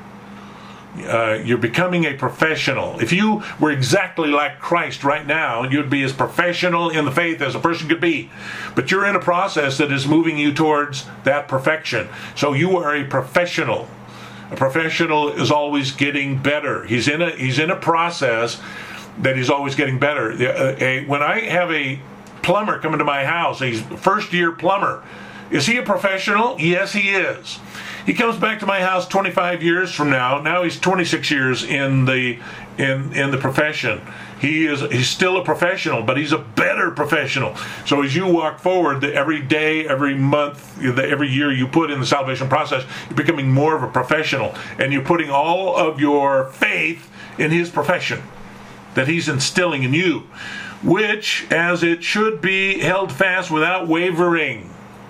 You're becoming a professional. If you were exactly like Christ right now, you'd be as professional in the faith as a person could be. But you're in a process that is moving you towards that perfection. So you are a professional. A professional is always getting better. He's in a process that he's always getting better. When I have a plumber come into my house, he's a first-year plumber. Is he a professional? Yes, he is. He comes back to my house 25 years from now. Now he's 26 years in the profession. He's still a professional, but he's a better professional. So as you walk forward, every day, every month, every year you put in the salvation process, you're becoming more of a professional, and you're putting all of your faith in His profession that He's instilling in you, which, as it should be, held fast without wavering,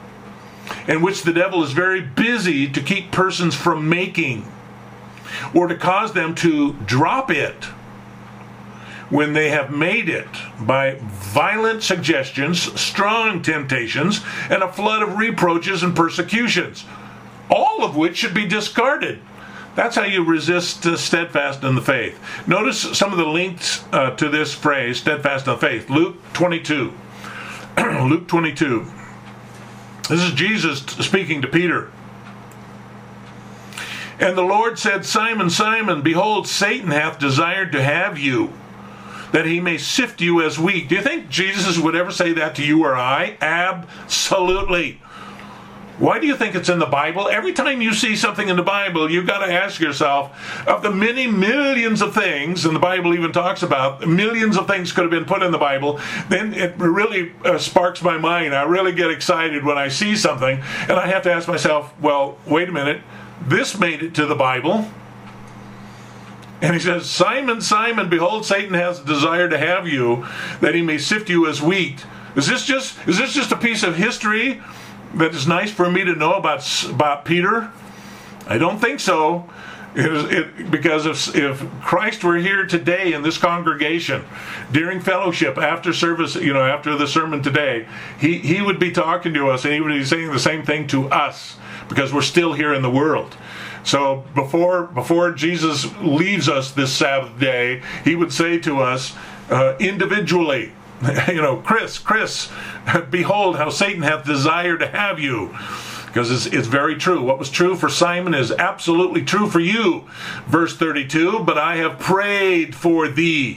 in which the devil is very busy to keep persons from making, or to cause them to drop it when they have made it by violent suggestions, strong temptations, and a flood of reproaches and persecutions, all of which should be discarded. That's how you resist steadfast in the faith. Notice some of the links to this phrase, steadfast in the faith. Luke 22. Luke 22. This is Jesus speaking to Peter. And the Lord said, Simon, Simon, behold, Satan hath desired to have you, that he may sift you as wheat. Do you think Jesus would ever say that to you or I? Absolutely. Why do you think it's in the Bible? Every time you see something in the Bible, you've got to ask yourself, of the many millions of things, and the Bible even talks about, millions of things could have been put in the Bible, then it really sparks my mind. I really get excited when I see something, and I have to ask myself, well, wait a minute, this made it to the Bible. And he says, Simon, Simon, behold, Satan has desired to have you, that he may sift you as wheat. Is this just a piece of history that is nice for me to know about Peter? I don't think so. Because if Christ were here today in this congregation during fellowship, after service, after the sermon today, he would be talking to us, and he would be saying the same thing to us, because we're still here in the world. So before Jesus leaves us this Sabbath day, he would say to us individually, Chris, behold how Satan hath desired to have you. Because it's very true. What was true for Simon is absolutely true for you. Verse 32, but I have prayed for thee.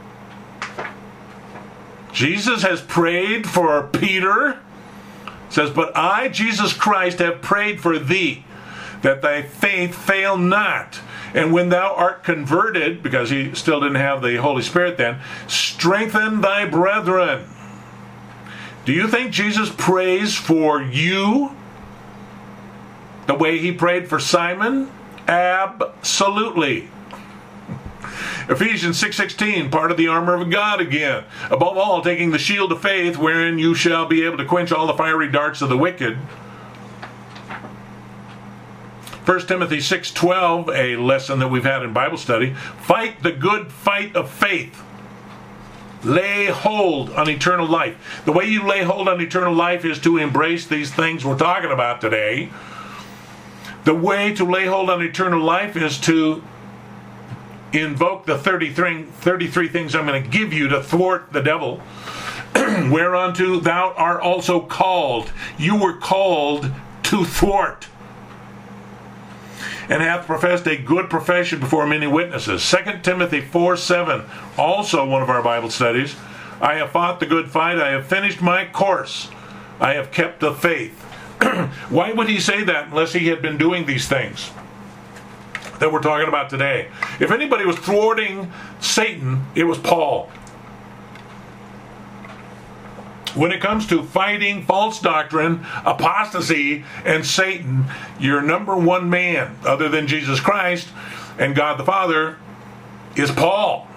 Jesus has prayed for Peter. It says, but I, Jesus Christ, have prayed for thee, that thy faith fail not. And when thou art converted, because he still didn't have the Holy Spirit then, strengthen thy brethren. Do you think Jesus prays for you the way he prayed for Simon? Absolutely. Ephesians 6:16, part of the armor of God again. Above all, taking the shield of faith, wherein you shall be able to quench all the fiery darts of the wicked. 1 Timothy 6:12, a lesson that we've had in Bible study. Fight the good fight of faith. Lay hold on eternal life. The way you lay hold on eternal life is to embrace these things we're talking about today. The way to lay hold on eternal life is to invoke the 33 things I'm going to give you to thwart the devil. Whereunto thou art also called. You were called to thwart. And hath professed a good profession before many witnesses. 2 Timothy 4:7, also one of our Bible studies. I have fought the good fight. I have finished my course. I have kept the faith. Why would he say that unless he had been doing these things that we're talking about today? If anybody was thwarting Satan, it was Paul. When it comes to fighting false doctrine, apostasy, and Satan, your number one man, other than Jesus Christ and God the Father, is Paul.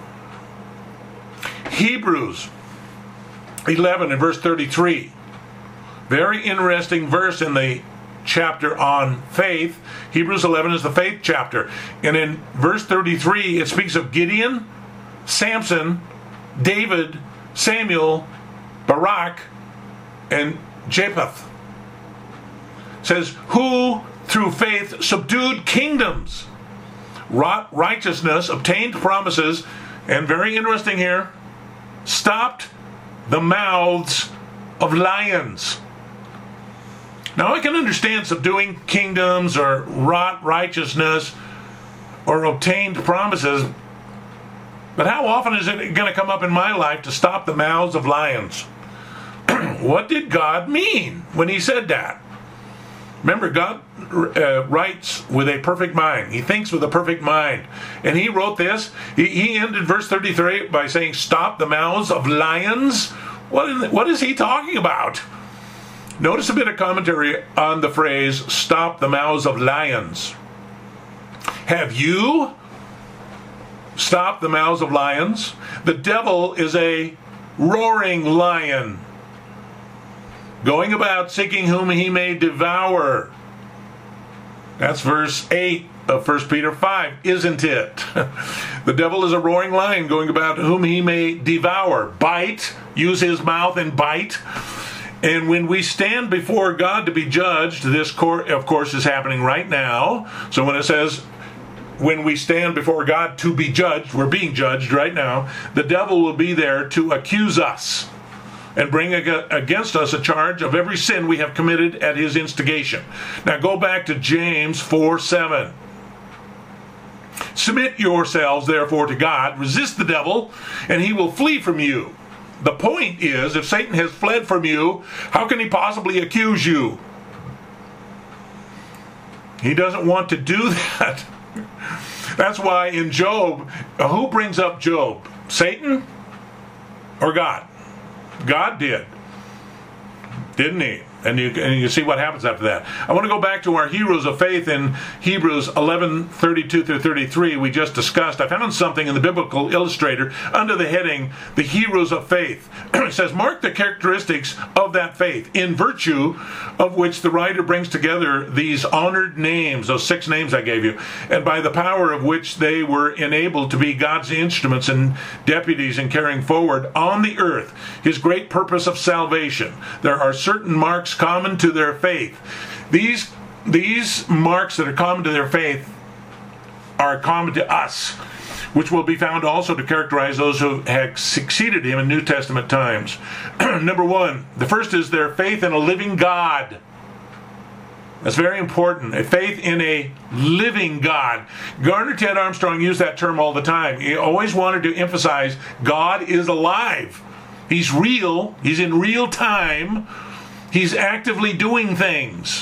Hebrews 11 and verse 33. Very interesting verse in the chapter on faith. Hebrews 11 is the faith chapter. And in verse 33, it speaks of Gideon, Samson, David, Samuel, Barak, and Jephthah. It says, who through faith subdued kingdoms, wrought righteousness, obtained promises, and very interesting here, stopped the mouths of lions. Now I can understand subduing kingdoms or wrought righteousness or obtained promises, but how often is it going to come up in my life to stop the mouths of lions? What did God mean when he said that? Remember, God writes with a perfect mind. He thinks with a perfect mind. And he wrote this. He ended verse 33 by saying, stop the mouths of lions. What is he talking about? Notice a bit of commentary on the phrase, stop the mouths of lions. Have you stopped the mouths of lions? The devil is a roaring lion, going about seeking whom he may devour. That's verse 8 of 1 Peter 5, isn't it? The devil is a roaring lion going about whom he may devour. Bite, use his mouth and bite. And when we stand before God to be judged, this of course is happening right now. So when it says, when we stand before God to be judged, we're being judged right now, the devil will be there to accuse us and bring against us a charge of every sin we have committed at his instigation. Now go back to James 4:7. Submit yourselves therefore to God, resist the devil, and he will flee from you. The point is, if Satan has fled from you, how can he possibly accuse you? He doesn't want to do that. That's why in Job, who brings up Job? Satan or God? God did. Didn't he? And you see what happens after that. I want to go back to our heroes of faith in Hebrews 11:32 through 33 we just discussed. I found something in the Biblical Illustrator under the heading, The Heroes of Faith. It says, mark the characteristics of that faith, in virtue of which the writer brings together these honored names, those 6 names I gave you, and by the power of which they were enabled to be God's instruments and deputies in carrying forward on the earth his great purpose of salvation. There are certain marks common to their faith. These these marks that are common to their faith are common to us, which will be found also to characterize those who have succeeded him in New Testament times. Number one, the first is their faith in a living God. That's very important. A faith in a living God. Gardner Ted Armstrong used that term all the time. He always wanted to emphasize God is alive. He's real. He's in real time. He's actively doing things.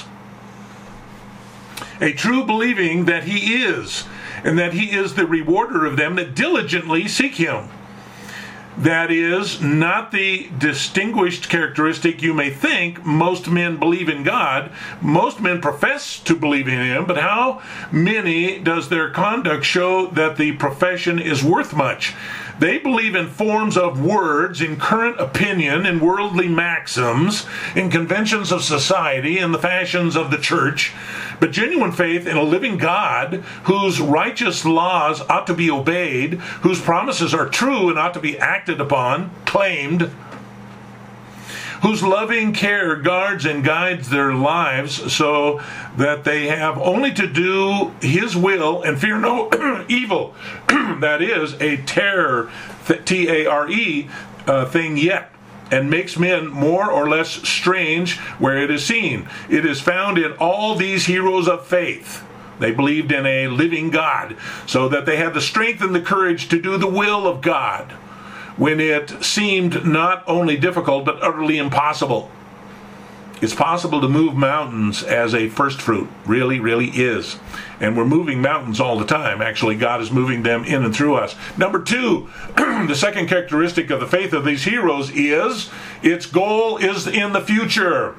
A true believing that he is, and that he is the rewarder of them that diligently seek him. That is not the distinguished characteristic you may think. Most men believe in God. Most men profess to believe in him, but how many does their conduct show that the profession is worth much? They believe in forms of words, in current opinion, in worldly maxims, in conventions of society, in the fashions of the church. But genuine faith in a living God, whose righteous laws ought to be obeyed, whose promises are true and ought to be acted upon, claimed, whose loving care guards and guides their lives so that they have only to do his will and fear no evil. That is a terror, T-A-R-E, thing yet, and makes men more or less strange where it is seen. It is found in all these heroes of faith. They believed in a living God, so that they had the strength and the courage to do the will of God when it seemed not only difficult but utterly impossible. It's possible to move mountains as a first fruit. Really, really is. And we're moving mountains all the time. Actually, God is moving them in and through us. Number two, the second characteristic of the faith of these heroes is its goal is in the future.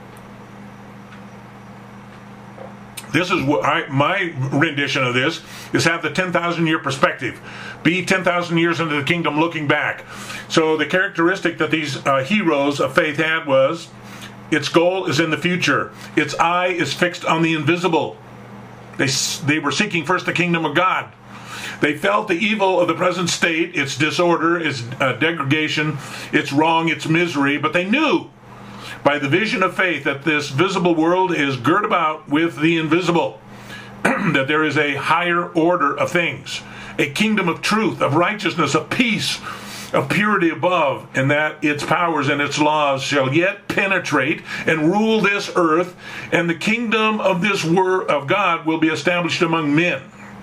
This is what my rendition of this is: have the 10,000-year perspective. Be 10,000 years into the kingdom looking back. So the characteristic that these heroes of faith had was its goal is in the future. Its eye is fixed on the invisible. They were seeking first the kingdom of God. They felt the evil of the present state, its disorder, its degradation, its wrong, its misery, but they knew by the vision of faith that this visible world is girt about with the invisible, that there is a higher order of things, a kingdom of truth, of righteousness, of peace, of purity above, and that its powers and its laws shall yet penetrate and rule this earth, and the kingdom of this word of God will be established among men.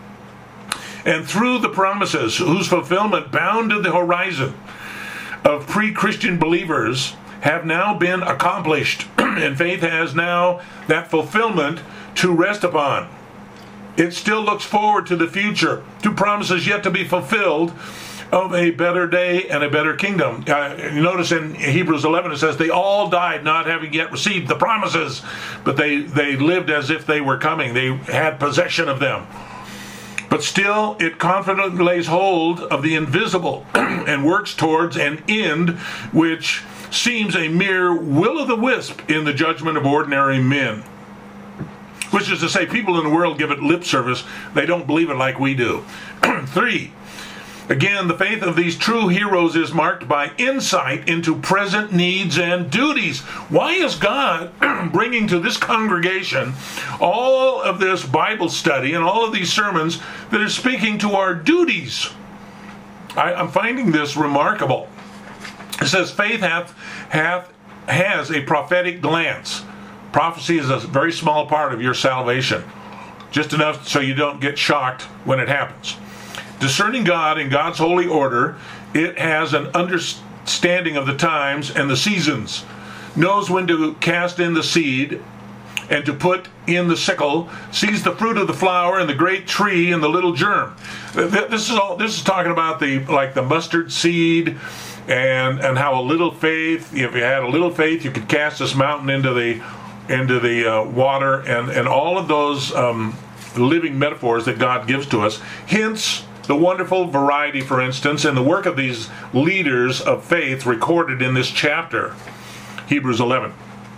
And through the promises whose fulfillment bounded the horizon of pre-Christian believers have now been accomplished, and faith has now that fulfillment to rest upon. It still looks forward to the future, to promises yet to be fulfilled of a better day and a better kingdom. Notice in Hebrews 11 it says they all died not having yet received the promises, but they lived as if they were coming. They had possession of them. But still it confidently lays hold of the invisible and works towards an end which seems a mere will-o'-the-wisp in the judgment of ordinary men. Which is to say, people in the world give it lip service. They don't believe it like we do. 3. Again, the faith of these true heroes is marked by insight into present needs and duties. Why is God bringing to this congregation all of this Bible study and all of these sermons that are speaking to our duties? I'm finding this remarkable. It says faith has a prophetic glance. Prophecy is a very small part of your salvation, just enough so you don't get shocked when it happens. Discerning God in God's holy order, it has an understanding of the times and the seasons, knows when to cast in the seed and to put in the sickle, sees the fruit of the flower and the great tree and the little germ. This is talking about the mustard seed and how a little faith, if you had a little faith, you could cast this mountain into the water, and all of those living metaphors that God gives to us. Hence the wonderful variety, for instance, in the work of these leaders of faith recorded in this chapter, Hebrews 11.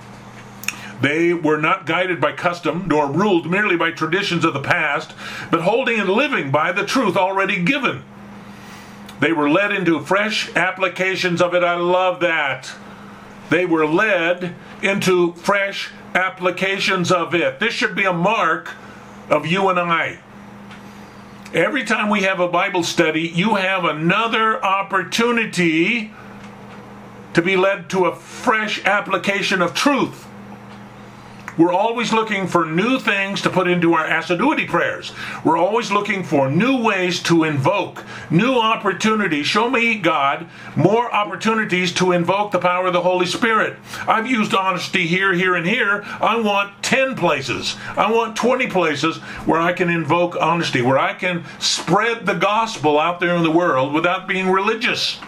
They were not guided by custom, nor ruled merely by traditions of the past, but holding and living by the truth already given. They were led into fresh applications of it. I love that. they were led into fresh applications of it. This should be a mark of you and I. Every time we have a Bible study, you have another opportunity to be led to a fresh application of truth. We're always looking for new things to put into our assiduity prayers. We're always looking for new ways to invoke, new opportunities. Show me, God, more opportunities to invoke the power of the Holy Spirit. I've used honesty here, here, and here. I want 10 places. I want 20 places where I can invoke honesty, where I can spread the gospel out there in the world without being religious.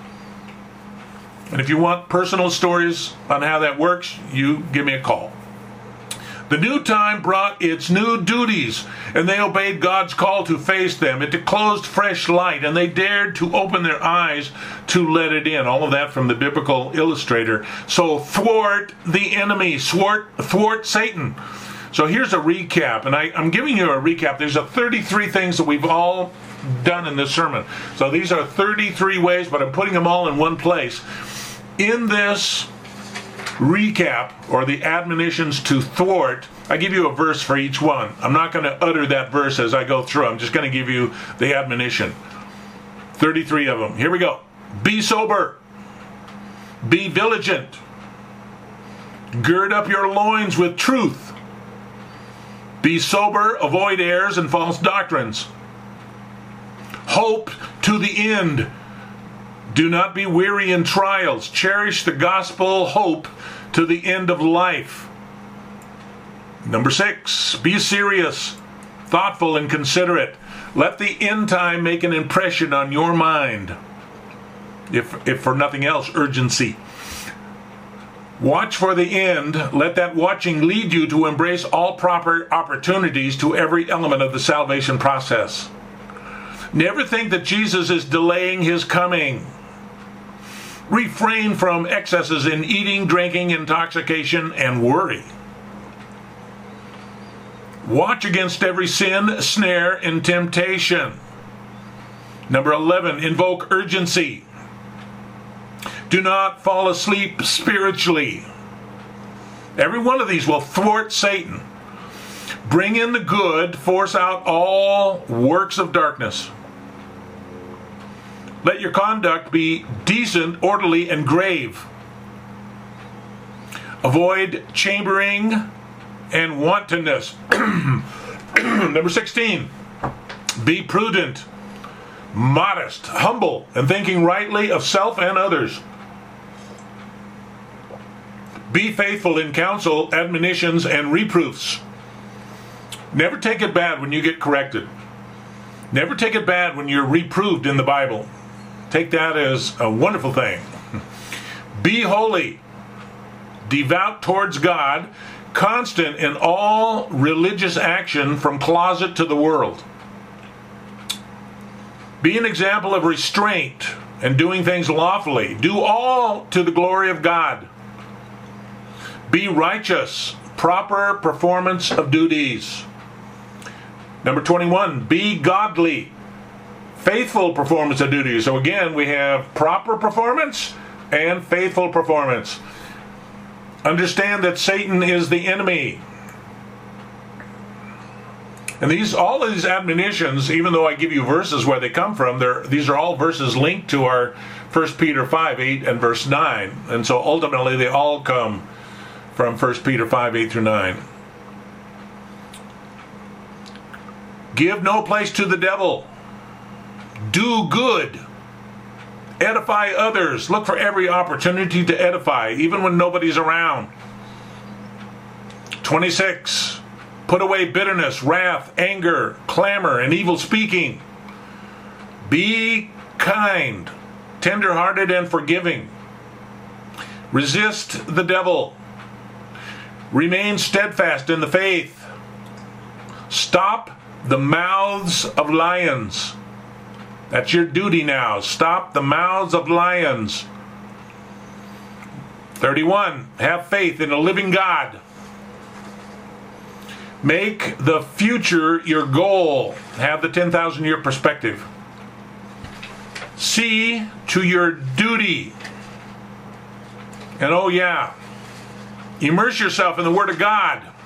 And if you want personal stories on how that works, you give me a call. The new time brought its new duties, and they obeyed God's call to face them. It disclosed fresh light, and they dared to open their eyes to let it in. All of that from the Biblical Illustrator. So thwart the enemy, thwart Satan. So here's a recap, and I'm giving you a recap. There's 33 things that we've all done in this sermon. So these are 33 ways, but I'm putting them all in one place. In this recap, or the admonitions to thwart, I give you a verse for each one. I'm not going to utter that verse as I go through. I'm just going to give you the admonition. 33 of them. Here we go. Be sober. Be vigilant. Gird up your loins with truth. Be sober. Avoid errors and false doctrines. Hope to the end. Do not be weary in trials. Cherish the gospel hope to the end of life. Number 6, be serious, thoughtful, and considerate. Let the end time make an impression on your mind. If for nothing else, urgency. Watch for the end. Let that watching lead you to embrace all proper opportunities to every element of the salvation process. Never think that Jesus is delaying his coming. Refrain from excesses in eating, drinking, intoxication, and worry. Watch against every sin, snare, and temptation. Number 11, invoke urgency. Do not fall asleep spiritually. Every one of these will thwart Satan. Bring in the good, force out all works of darkness. Let your conduct be decent, orderly, and grave. Avoid chambering and wantonness. Number 16, be prudent, modest, humble, and thinking rightly of self and others. Be faithful in counsel, admonitions, and reproofs. Never take it bad when you get corrected. Never take it bad when you're reproved in the Bible. Take that as a wonderful thing. Be holy, devout towards God, constant in all religious action from closet to the world. Be an example of restraint and doing things lawfully. Do all to the glory of God. Be righteous, proper performance of duties. Number 21, be godly. Faithful performance of duties. So again, we have proper performance and faithful performance. Understand that Satan is the enemy. And all of these admonitions, even though I give you verses where they come from, these are all verses linked to our 1 Peter 5, 8 and verse 9. And so ultimately they all come from 1 Peter 5, 8 through 9. Give no place to the devil. Do good. Edify others. Look for every opportunity to edify, even when nobody's around. 26. Put away bitterness, wrath, anger, clamor, and evil speaking. Be kind, tender-hearted, and forgiving. Resist the devil. Remain steadfast in the faith. Stop the mouths of lions. That's your duty now. Stop the mouths of lions. 31. Have faith in a living God. Make the future your goal. Have the 10,000-year perspective. See to your duty. And oh yeah, immerse yourself in the Word of God.